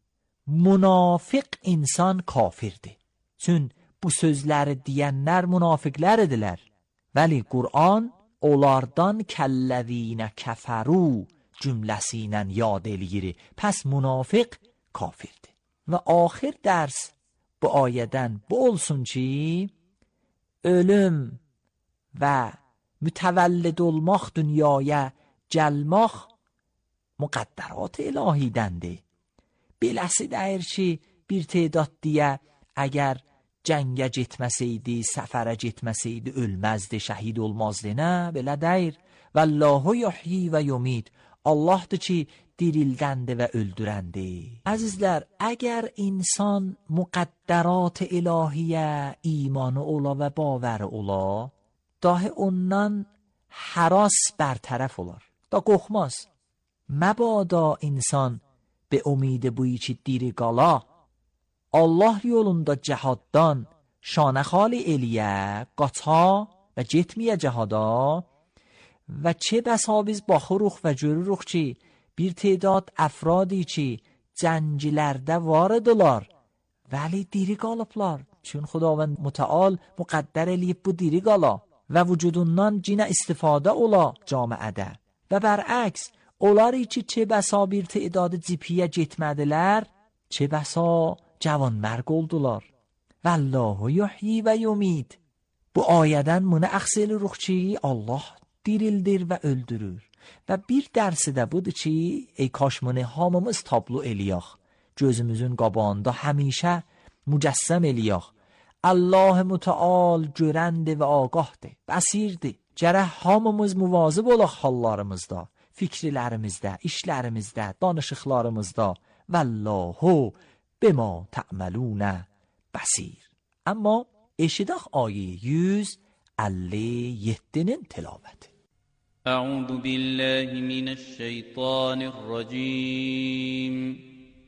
[SPEAKER 10] münafiq insan kafirdir. Çün bu sözləri deyənlər münafiqlərdilər. Vəli Qur'an onlardan kəlləzinə kəfəru cümləsi ilə yad eləyir. Pəs münafiq kafirdir. Və axir dərs bu ayədən bu olsun ki, ölüm və mütəvəllid olmaq dünyaya gəlmək müqəddərat ilahidəndir. Beləsi dəyir ki, bir tədat deyə əgər cəngə getməsəydi, səfərə getməsəydi, ölməzdi, şəhid olmazdı. Nə? Belə deyir. Vallahu yuhyi və yumit. Allahdır ki, dirildəndir və öldürəndir. Əzizlər, əgər insan müqəddərat ilahiyyə imanı ola və bavarı ola, dahi ondan həras bərtərəf olar. Da qorxmaz. Məbada insan be umid buyi ki diri qala, Allah yolunda cəhaddan şanə xali eliyə, qaça və getməyə cəhada və çə bəsa biz baxırıq və görürük ki, bir tədat əfradi ki, cənglərdə varıdılar, vəli diri qalıblar. Çün Xudavənd mütəal müqəddər eləyib bu diri qala və vücudundan cinə istifadə ola camiədə. Və bərəks, onları ki, çə bəsa bir tədadı cipiyə getmədilər, çə bəsa cavan mərg oldular. Vallahu yuhyi və yumit. Bu ayədən bunu əxs edirik ki, Allah dirildir və öldürür. Və bir dərsi də budur ki, ey kaşmını hamımız tablo eləyək. Gözümüzün qabağında həmişə mücəssəm eləyək. Allah Müteal görəndir və ağahdır, bəsirdir. Gərək hamımız muvazib olaq hallarımızda, fikirlərimizdə, işlərimizdə, danışıqlarımızda. Vallahu bima تعملون بصیر. Amma eşidək ayə yüz əlli yeddinin tilavəti.
[SPEAKER 11] أعوذ بالله من الشيطان الرجيم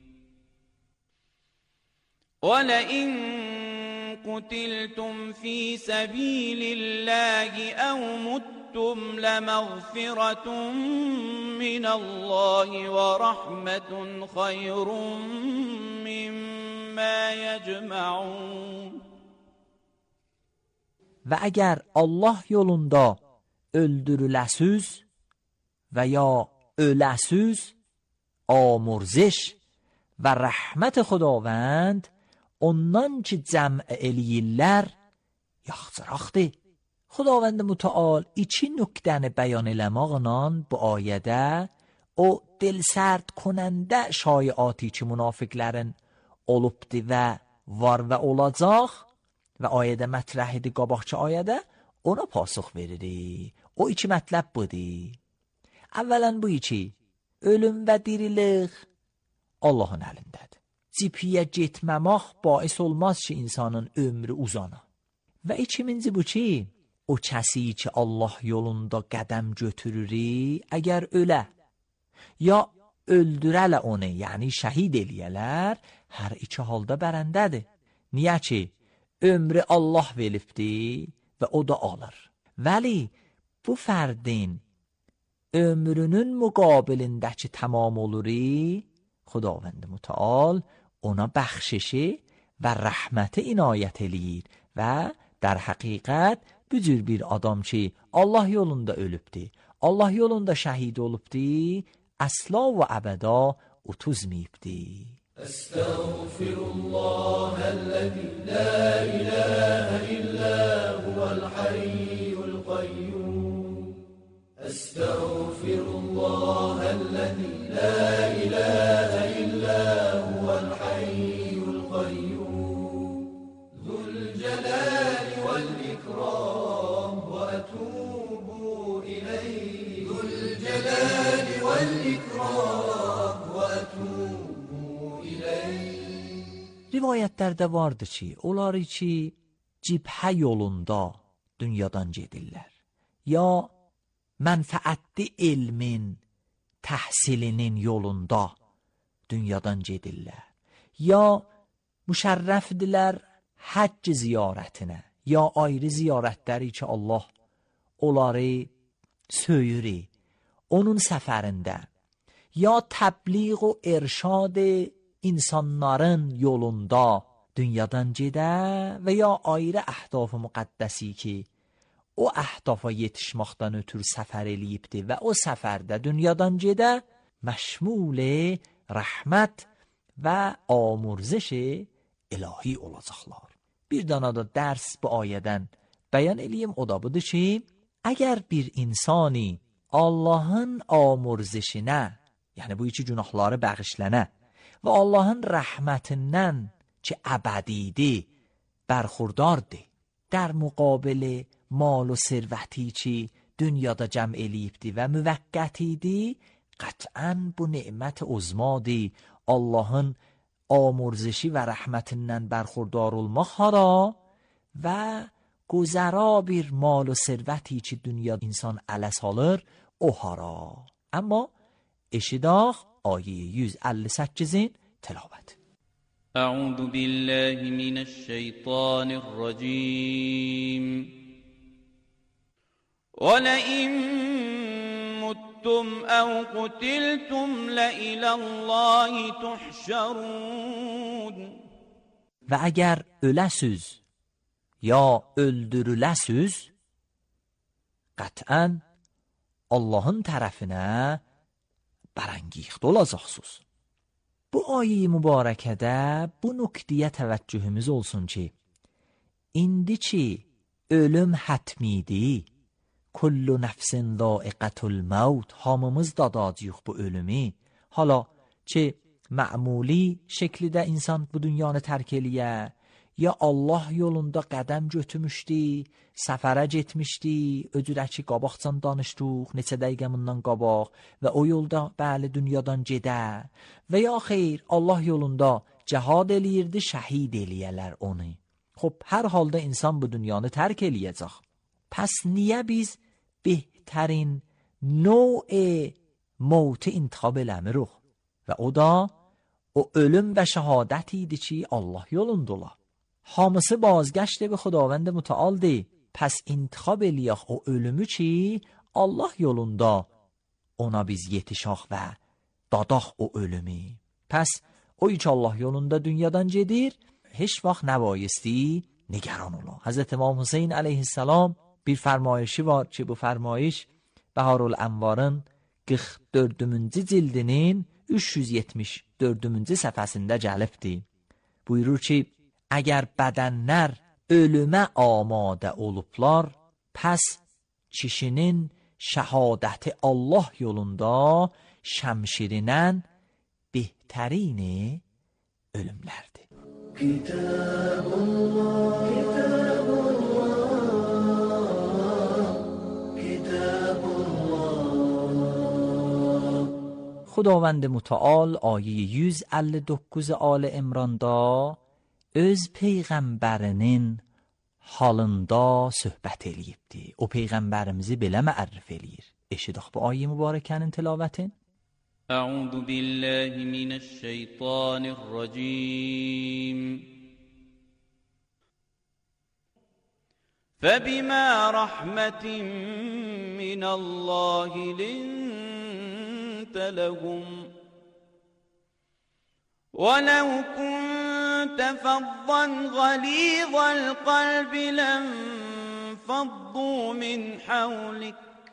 [SPEAKER 11] ولئن قتلتم في سبيل الله أو متم لمغفرة من الله ورحمة خير مما يجمعون.
[SPEAKER 10] Və əgər Allah yolunda öldürüləsiz və ya öləsiz, amurziş və rəhmət xudavənd ondan ki cəmə eləyirlər yaxçıraqdır. Xudavənd mütəal iki nöqtəni bəyan eləmaqla bu ayədə o dilsərd konəndə şایعاتی ki münafiqlərin olubdu və var və olacaq və ayədə mətrəh idi qabaqçı ayədə ona pasıq veririk. O iki mətləb budur. Əvvələn bu iki, ölüm və dirilik Allahın əlindədir. Cipiyə getməmək bais olmaz ki insanın ömrü uzana. Və ikinci bu ki, o kəsi ki Allah yolunda qədəm götürürü, əgər ölə ya öldürələ onu, yəni şəhid eləyələr, hər iki halda bərəndədir. Niyə ki, ömrü Allah veribdir və o da alır. Vəli bu fərdin ömrünün müqabilindəki tamam oluri, Xudavənd Mütəal ona bəxşişi və rəhməti inayət eləyir və در حقیقت bu cür bir adam ki Allah yolunda ölübdi, Allah yolunda şəhid olubdi, əsla və əbəda utuzmayıbdi.
[SPEAKER 4] Estağfirullahəl-ləzi la ilahə illə huvəl-hayyul qayyum. Estağfirullahəl-ləzi la ilahə illə huvəl-hayyul qayyum. Zülcəlal والإكرام وأتوب إليه ذو الجلال والإكرام وأتوب إليه.
[SPEAKER 10] Rivayətlərdə vardır ki, onları ki cibhə yolunda dünyadan gedirlər. Ya mənfəətli elmin təhsilinin yolunda dünyadan gedirlər. Ya müşərrəfdilər həcc ziyarətinə, ya ayrı ziyarətləri ki Allah onları söyürü, onun səfərində, ya təbliğ و irşad insanların yolunda dünyadan gedə və ya ayrı əhdaf-ı müqəddəsi ki o əhdafa yetişməkdən ötür səfər eləyibdir və o səfərdə dünyadan gedə məşmul rəhmət və amurziş ilahi olacaqlar. Bir dana da dərs bu ayədən bəyan eləyim, o da budur ki, əgər bir insani Allahın amurzeşinə, yəni bu iki günahları bəxşlənə və Allahın rəhmətindən ki əbədidir, bərxurdardır, در مقابل مال و ثروتی ki dünyada cəm eləyibdir və müvəqqətidir, qət'ən bu nemət uzmadır. Allahın amurzeşi və rəhmətindən bərxurdar olmaq hara və گذرا bir mal و ثروتی ki dünya insan ələ salır o hara. Amma eşidaq ayə yüz əlli səkkizin tilavət.
[SPEAKER 11] أعوذ بالله من الشيطان الرجيم ولئن متم أو قتلتم لإلى الله تحشرون.
[SPEAKER 10] Və əgər öləsiz ya öldürüləsiz, qətən Allahın tərəfinə bərəngixt olacaqsınız. Bu ayə-i mübarəkədə bu nöqtəyə təvəccühümüz olsun ki, indi ki ölüm hətmidir, kullu nefsin zaiqatul maut, hamımız da dadıyıq bu ölümü. Hala ki mə'muli şəklidə insan bu dünyanı tərk eləyə, ya Allah yolunda qədəm götürmüşdü, səfərə getmişdi, ödürə ki qabaqcan danışdıq, neçə dəqiqə bundan qabaq və o yolda bəli dünyadan gedə və ya xeyr Allah yolunda cihad eləyirdi, şəhid eləyələr onu. Xub, hər halda insan bu dünyanı tərk eləyəcək. Pəs niyə biz bəhtərin növ mövti intikhab eləmirik? Və o da o ölüm və şəhadət idi ki Allah yolunda ola. Hamısı bazgشت به خداوند متعالdır. Pəs intikhab eləyək o ölümü ki Allah yolunda ona biz yetişək və dadaq o ölümü. Pəs o ki Allah yolunda dünyadan gedir, heç vaxt nəbayisتی نگران ola. Hazreti İmam Hüseyin aleyhisselam bir fərmayişi var ki bu fərmayiş Bəharul-Ənvarın qırx dördüncü cildinin üç yüz yetmiş dördüncü səhifəsində gəlibdir. Buyurur ki, əgər bədənlər ölümə amadə olublar, pəs kişinin şəhadəti Allah yolunda şəmşirinən bəhtərini ölümlərdir. Kitabullah, Kitabullah, Kitabullah. خداوند متعال آیه yüz elli dokuz آل İmranda öz peyğəmbərinin halında söhbət eləyibdi. O peyğəmbərimizi belə məərrif eləyir. Eşidək bu ayə mübarəkənin tilavətin.
[SPEAKER 11] Əuzu billahi minəşşeytanirracim. فَبِمَا رَحْمَةٍ مِّنَ اللَّهِ لِنتَ لَهُمْ وَلَوْ كُنتَ فَظًّا غَلِيظَ الْقَلْبِ لَانفَضُّوا مِنْ حَوْلِكَ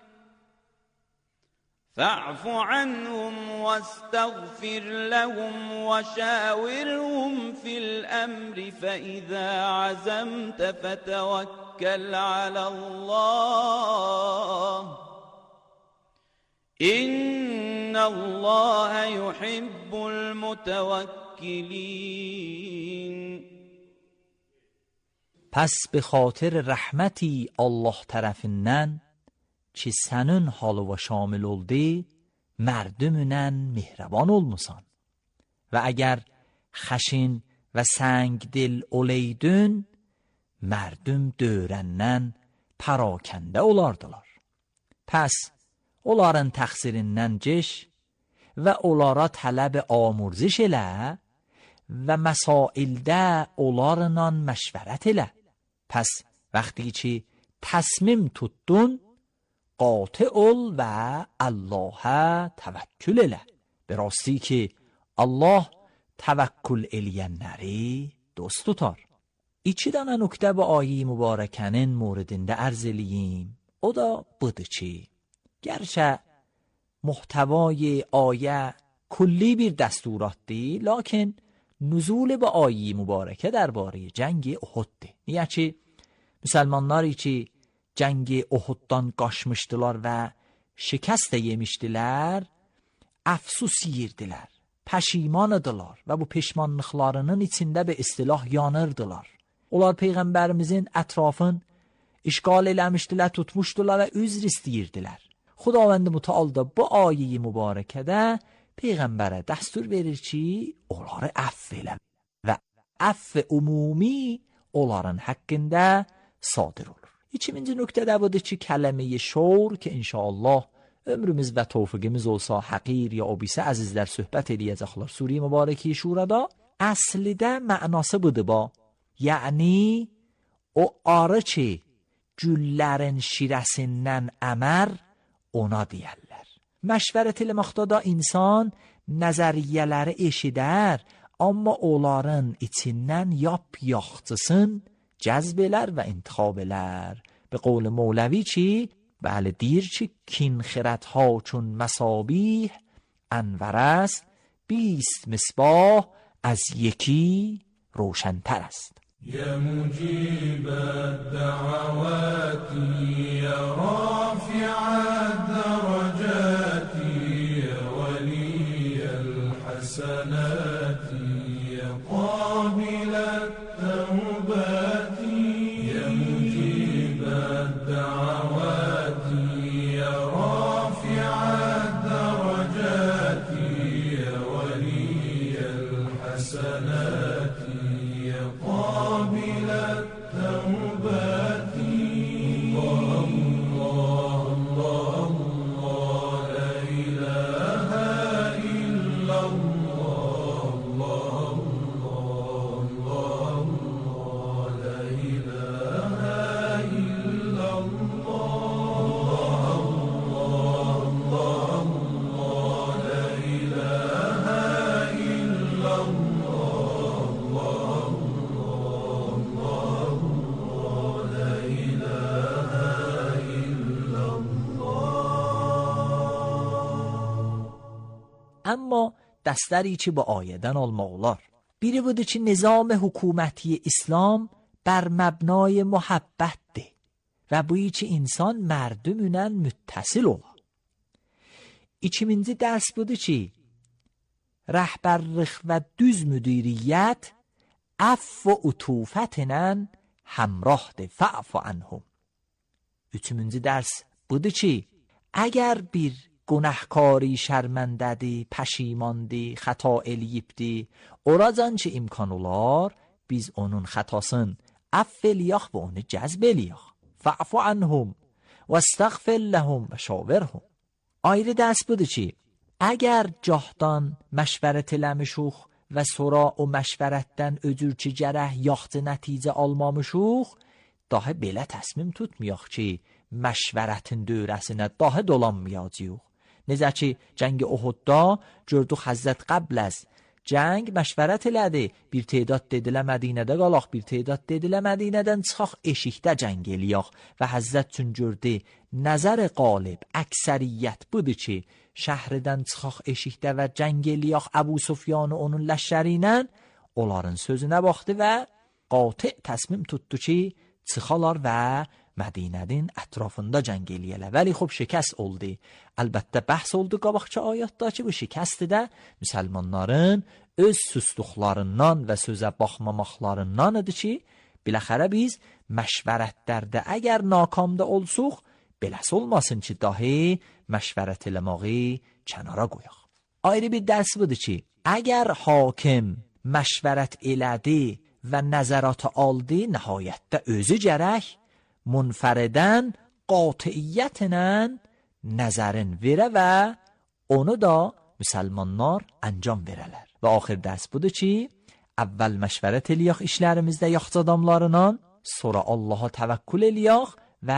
[SPEAKER 11] فَاعْفُ عَنْهُمْ وَاسْتَغْفِرْ لَهُمْ وَشَاوِرْهُمْ فِي الْأَمْرِ فَإِذَا عَزَمْتَ فَتَوَكَّلْ عَلَى اللَّهِ إِنَّ اللَّهَ يُحِبُّ الْمُتَوَكِّلِينَ.
[SPEAKER 10] پس به خاطر رحمتی Allah tərəfindən ki sənin halı və şamil oldu, mərdümünən mehrəban olmusan. Və əgər xəşin və səng dil oleydün, mərdüm dörəndən parakəndə olardılar. Pəs onların təqsirindən geç və onlara tələb amurziş elə və məsaildə onlarla məşvərət elə. Pəs vəqti ki təsmim tutdun, قاطع ol və Allah'a təvəkkül elə. به راستی ki Allah təvəkkül eləyənləri dost tutar. İki dənə nöqtə bu ayə mübarəkənin موردində ərz eləyim. O da budur ki گرچه محتوای آیه کلی bir دستوراتdır, lakin nüzul bu ayə mübarəkə درباره جنگ احدdir. Niyə ki müsəlmanlar ki جنگ احدdan qaçmışdılar və şikəst yemişdilər, əfsus yiyirdilər, pəşimandılar və bu peşmanlıqlarının içində bir istilah yanırdılar. Onlar Peyğəmbərimizin ətrafın işgal eləmişdilər, tutmuşdular və üzr istəyirdilər. Xudavənd Mütəal da bu ayə mübarəkədə Peyğəmbərə dəstur verir ki, onları əff elə və əff ümumi onların haqqında sadir olur. İkinci nöqtə də budur ki, kələmə-i şور که inşallah ömrümüz və tövfiqimiz olsa həqir ya obisə əzizlər söhbət eləyəcəklər Sure mübarəki şurada, əslidə mənası budur ba. Yəni o arı ki güllərin şirəsindən əmər ona deyərlər. Məşvərət eləməkdə da insan nəzəriyyələri eşidər, amma onların içindən yap yaxçısın cəzb elər və intixab elər. به قول مولوی چی؟ بله دیر چی کین خرد ها چون مصابیح انور است، بیست مصباح از یکی روشن‌تر است.
[SPEAKER 4] یا مجیب الدعوات یا رافع رافع الدرجات يا ولي الحسنات يا قابل التوبات يا مجيب الدعوات يا رافع الدرجات يا ولي الحسنات يا قابل التوبات الله الله الله الله لا إله إلا الله الله الله الله لا إله إلا الله الله الله الله لا إله إلا الله الله الله لا إله إلا
[SPEAKER 10] اما دستری چی با آیدن المولار بیره بوده چی نظام حکومتی اسلام بر مبنای محبت ده و بویی چی انسان مردمونن متصل اولا ایچی منزی درس بوده چی رهبرlik و düz müdüriyet اف و اطوفتنن همراه ده فعف عنهم. Üçüncü ders budur ki اگر bir günahkari şərməndədir, pəşimandır, xəta eləyibdir, oracan ki imkan olar, biz onun xətasını əff eləyək və onu cəzb eləyək. Fa'fu anhum və istəğfir ləhum və şavirhum. Ayrı dərs budur ki, əgər cahdan məşvərət eləmişuq və sonra o məşvərətdən öcür ki gərək yaxçı nəticə almamışuq, daha belə təsmim tutmayaq ki, məşvərətin dövrəsinə daha dolanmayacaq. Necə ki, cəng Uhudda gördük Həzrət qəbl az cəng məşvərət elədi. Bir tədad dedilə Mədinədə qalaq, bir tədad dedilə Mədinədən çıxaq, eşikdə cəng eləyək. Və Həzrət üçün gördü, nəzər qalib, əksəriyyət budur ki, şəhridən çıxaq eşikdə və cəng eləyək Əbu Sufyanı onun ləşşəri ilə, onların sözünə baxdı və qatı təsmim tutdu ki, çıxalar və Mədinənin ətrafında cəng eləyələr. Vəli xub şikəst oldu. Əlbəttə bəhs oldu qabaqçı ayətdə ki, bu şikəsti də müsəlmanların öz susduqlarından və sözə baxmamaqlarından idi ki, biləxərə biz məşvərətlərdə əgər nakamda olsuq, beləsi olmasın ki, dahi məşvərət eləməyi kənara qoyaq. Ayrı bir dərs budur ki, əgər hakim məşvərət elədi və nəzəratı aldı, nəhayətdə özü gərək munfərdən qatiyyətlə nəzərin verə və onu da müsəlmanlar əncam verələr. Və axir dərs budur ki, əvvəl məşvərət eləyək işlərimizdə yaxçı adamlarından, sonra Allaha təvəkkül eləyək və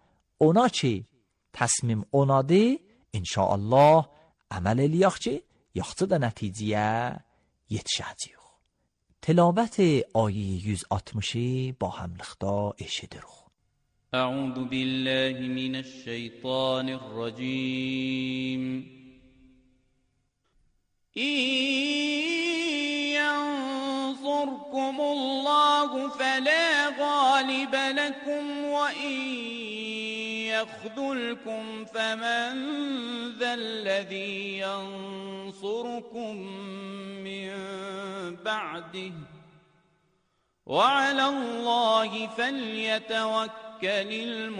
[SPEAKER 10] ona ki, təsmim onadır, inşallah əməl eləyək ki, yaxçı da nəticəyə yetişəcəyik. Tilavət ayı yüz altmışı با هملخدا eşidirik.
[SPEAKER 11] أعوذ بالله من الشيطان الرجيم إن ينصركم الله فلا غالب لكم وإن يخذلكم فمن ذا الذي ينصركم من بعده وعلى الله فليتوكل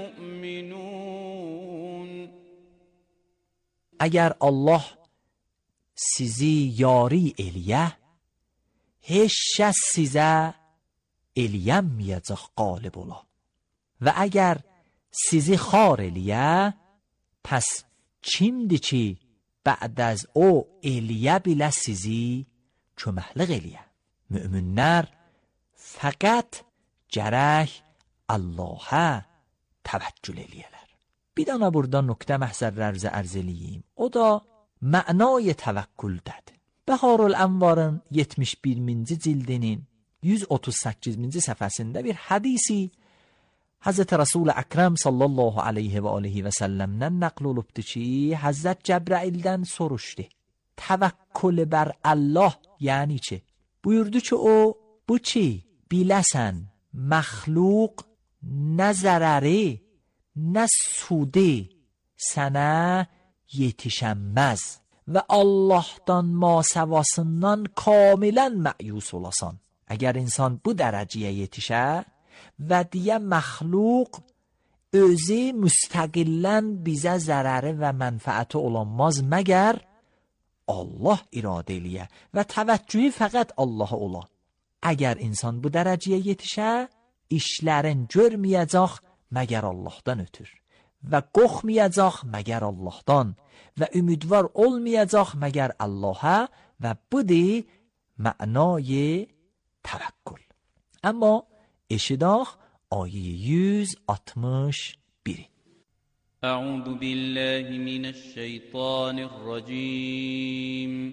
[SPEAKER 11] المؤمنون.
[SPEAKER 10] اگر Allah sizi yari eləyə, heç şəs sizə eləyəməyəcək qalib ola. Və əgər sizi xar eləyə, pəs kimdir ki, bə'd az o eləyə bilə sizi köməklik eləyə? Müminlər fəqət gərək Allah'a təvəkkül eləyələr. Bir dana burada nöqtə məhzərlərzə ərz eləyim. O da mənay təvəkküldədir. Bəharul-Ənvarın yetmiş birinci cildinin yüz otuz səkkizinci səfəsində bir hədisi Hazreti Resul-i Əkrəm sallallahu aleyhi və aleyhi və səlləmdən nəql olubdur ki, Hazret Cəbraildən soruşdu. Təvəkkül bər Allah yəni ki, buyurdu ki o, bu ki, biləsən, məxluq nə zərəri, nə sudi sənə yetişənməz və Allahdan masavasından kamilən məyus olasan. Əgər insan bu dərəcəyə yetişə və deyə məxluq özü müstəqillən bizə zərəri və mənfəəti olanmaz məgər Allah iradə eləyə və təvəccühü fəqət Allaha ola. Əgər insan bu dərəcəyə yetişə, işlərin görməyəcək məgər Allahdan ötür və qorxmayacaq məgər Allahdan və ümidvar olmayacaq məgər Allaha və budur mənای təvəkkül. Amma eşidaq آیه yüz altmış bir.
[SPEAKER 11] أعوذ بالله من الشيطان الرجيم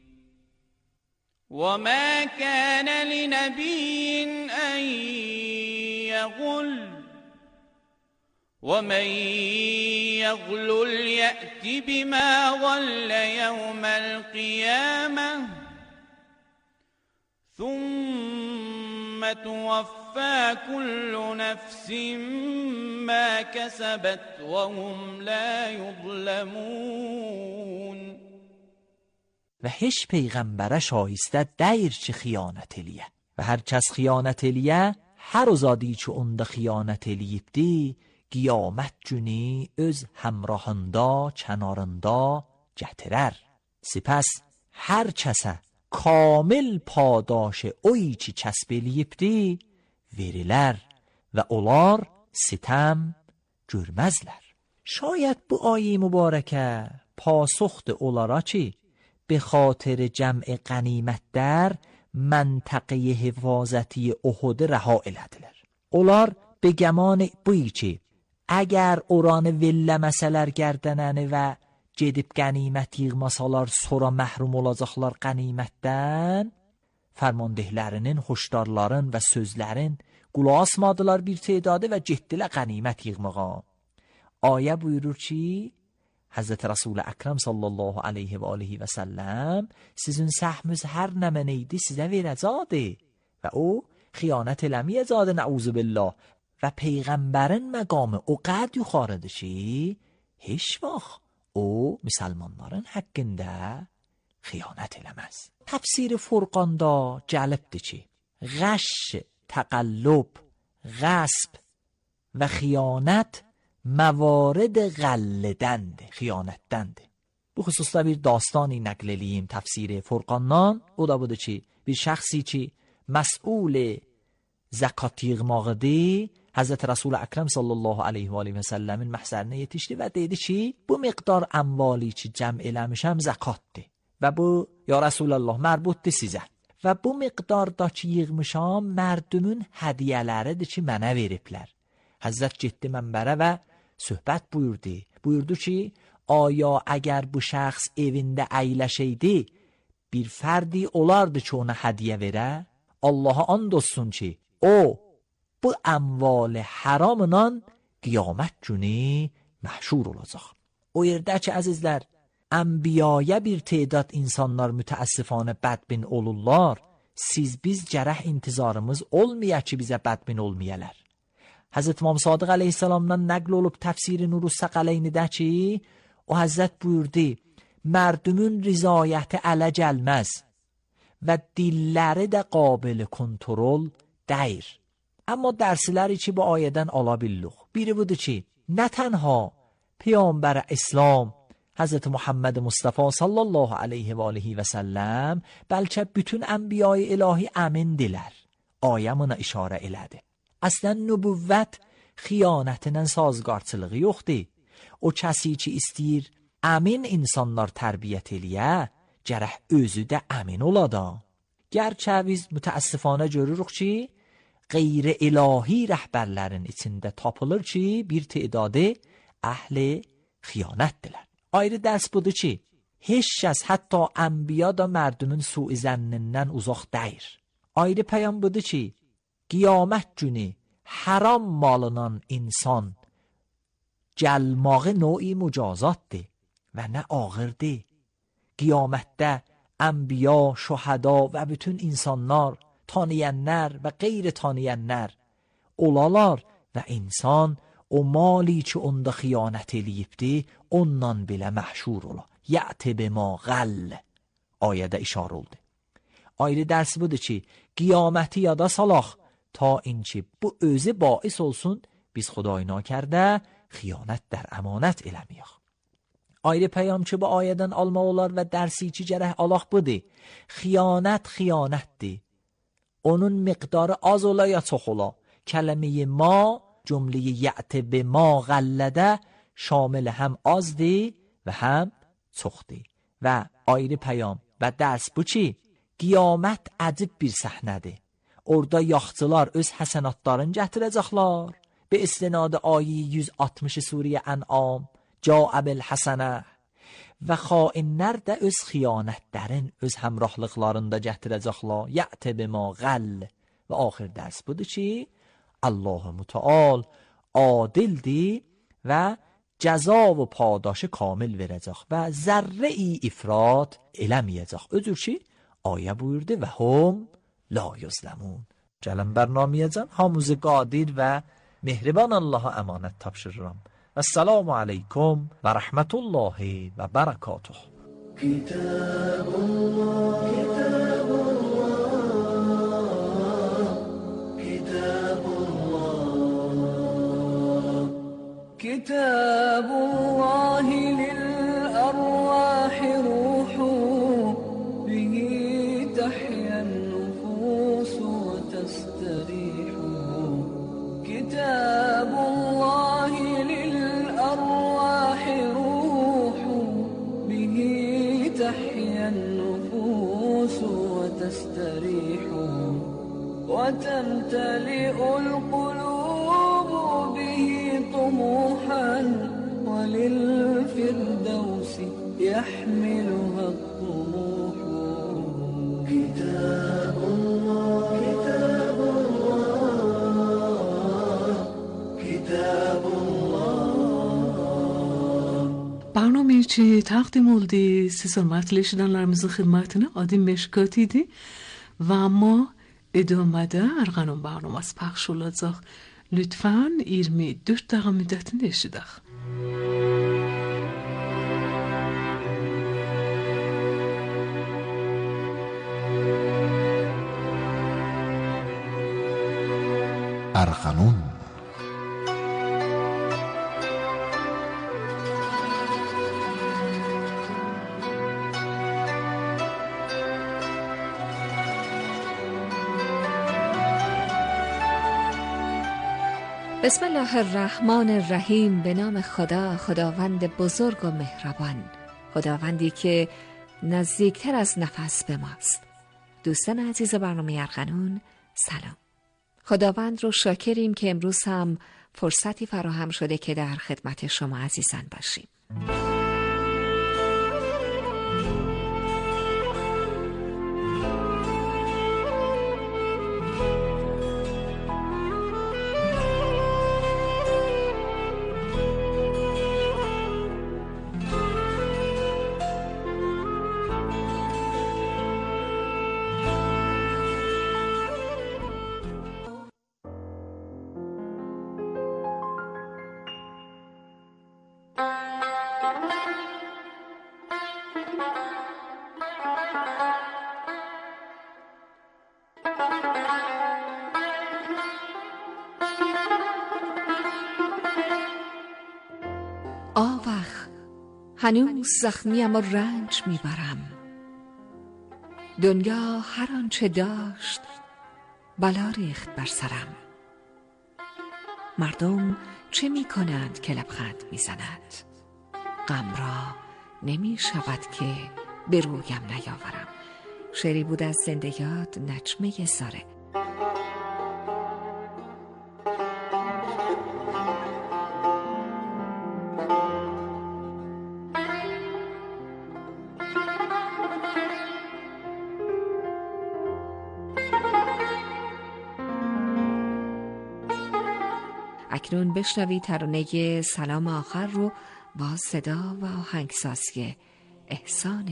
[SPEAKER 11] وما كان لنبي أن يغل ومن يغل يأت بما غل يوم القيامة ثم توفى كل نفس ما كسبت وهم لا يظلمون.
[SPEAKER 10] و هیچ پیغمبره şahiste deyir ki xiyanət eləyə. Və hər kəs xiyanət eləyə, hər ozadی ki onda xiyanət eləyibdi, qiyamət günü öz həmrahında, kənarında gətirər. Sipas hər kəsə kamil padaş oy ki kəsb eləyibdi verilər və onlar sitem görməzlər. شاید bu آیه مبارکه پاسخ olara ki به خاطر جمع غنیمت در منطقه حفاظتی احد رها elədilər. Onlar به گمان buy ki əgər oranı velləməsələr gərdənəni və gedib qənimət yığmasalar sonra məhrum olacaqlar qənimətdən, fərmandehlərinin, xoşdarların və sözlərin qulaq asmadılar bir tedadı və getdilər qənimət yığmağa. Ayə buyurur ki, Həzrət Rasul Əkrəm sallallahu aleyhi və aleyhi və səlləm sizin səhmiz hər nə məneydi sizə verəcəkdir və o xiyanət eləməyəcəkdir nəuzu billah və Peyğəmbərin məqamı o qəd yuxarıdır ki heç vaxt o müsəlmanların haqqında xiyanət eləməz. Təfsir Furqanda cəlibdir ki غش، تقلب، غصب و xiyanət موارد غلدند، خیانتدند. Bu xüsusda bir dastani nəql eləyim təfsiri Furqandan. O da budur ki, bir şəxsi ki, məsul zəkat yığmağıdır, Həzrət Rasul Əkrəm sallallahu aleyhi və aleyhi və səlləmin məhzərinə yetişdi və dedi ki, bu miqdar əmvali ki, cəm eləmişəm zəkatdır və bu, ya Rasulallah, mərbuddur sizə və bu miqdarda ki, yığmışam mərdümün hədiyələridir ki, mənə veriblər. Həzrət getdi mənbərə və söhbət buyurdu. Buyurdu ki, aya əgər bu şəxs evində əyləşəydi, bir fərdi olardı ki, ona hədiyə verə? Allaha and olsun ki, o, bu əmval haramından qiyamət günü məhşur olacaq. O yerdə ki, əzizlər, ənbiyaya bir tedad insanlar mütəəssifanə bədbin olurlar, siz biz gərək intizarımız olmaya ki, bizə bədbin olmayalar. Həzrət İmam Sadiq aleyhisselamdan nəql olub təfsiri Nurus Səqəleynidə ki, o Həzrət buyurdu, mərdümün rizayəti ələ gəlməz və dilləri də qabil kontrol deyir. Amma dərsləri ki, bu ayədən ala billuq. Biri budur ki, nə tənha Peyğəmbər İslam Həzrət Muhammed Mustafa sallallahu aleyhi və aleyhi və səlləm, bəlkə bütün ənbiyayı ilahi əmindilər. Ayə buna işarə elədi. Əslən nübüvvət xiyanətindən sazgarçılığı yoxdur. O kəsi ki istəyir əmin insanlar tərbiyyət eləyə, gərək özü də əmin olada. Gərçə biz mütəəssifanə görürük ki, qeyri ilahi rəhbərlərin içində tapılır ki, bir tedadı əhli xiyanətdirlər. Ayrı dərs budur ki, heç kəs hətta ənbiya da mərdümün sui zənnindən uzaq deyir. Ayrı pəyam budur ki, qiyamət günü haram malından insan gəlmağı növ-i mücazatdır və nə ağırdır. Qiyamətdə ənbiya, şühəda və bütün insanlar, tanıyənlər və qeyri tanıyənlər olalar və insan o mali ki onda xiyanət eləyibdi, ondan belə məhşur ola. Yəti bima qall. Ayədə işarə oldu. Ayrı dərsi budur ki, qiyaməti yada salaq ta inki bu özü bais olsun biz Xudای nakərdə xiyanət در əmanət eləməyək. Ayrı peyam ki bu ayədən almaq olar və dərsi ki gərək alaq budur. Xiyanət xiyanətdir. Onun miqdarı az ola ya çox ola. Kəlmə ma cümləyi یأت بما غلده şamil həm azdır və həm çoxdur. Və ayrı peyam və dərs bu ki, qiyamət əcib bir səhnədir. Orada yaxçılar öz həsənatlarını gətirəcəklər. Be istinadı ayi yüz altmış Suriye En'am Câe bil həsənə və xainlər də öz xiyanətlərin öz həmrahlıqlarında gətirəcəklər. یأت بما غل. Və axir dərs budur ki, Allah Müteal adildir və cəza və padaşı kamil verəcək və zərrə i ifrat eləməyəcək. Özür ki, ayə buyurdu və hum la yuzləmun. Gəlin bərnaməyə hamımızı qadir və mehriban Allaha əmanət tapşırıram. Esselamu aleykum və rəhmətullahi və bərəkatuh. Kitabullah, Kitabullah, Kitabullah, Kitabullah lil-arwah ruhu bihi tahyan nufus wa tastarihu. Kitabullah lil-arwah ruhu bihi tahyan nufus wa tastarihu wa tamtali'u al-qulub bihi طموحا وللفردوس يحملها الطموح. كتاب الله كتاب الله كتاب الله.
[SPEAKER 1] برنامه چی تقدیم oldu siz hörmətli eşidənlərimizin xidmətinə Adim Meşkat idi və amma edəmədə Ərğanun barnaməsi pəxş olacaq. Lütfen iyirmi dörd dəqiqə müddətində eşidək.
[SPEAKER 12] Ərğanun.
[SPEAKER 13] بسم الله الرحمن الرحیم. به نام خدا، خداوند بزرگ و مهربان، خداوندی که نزدیکتر از نفس به ماست. دوستان عزیز برنامه ارغنون سلام. خداوند رو شاکریم که امروز هم فرصتی فراهم شده که در خدمت شما عزیزان باشیم. آوخ هنوز زخمیم و رنج میبرم. دنیا هر آنچه داشت بلا ریخت بر سرم. مردم چه میکنند که لبخند میزند؟ غم را نمی شود که به رویم نیاورم. شعری بود از زنده یاد نجمه زاره. اکنون بشنوید ترانه سلام آخر رو با صدا و آهنگسازی احسان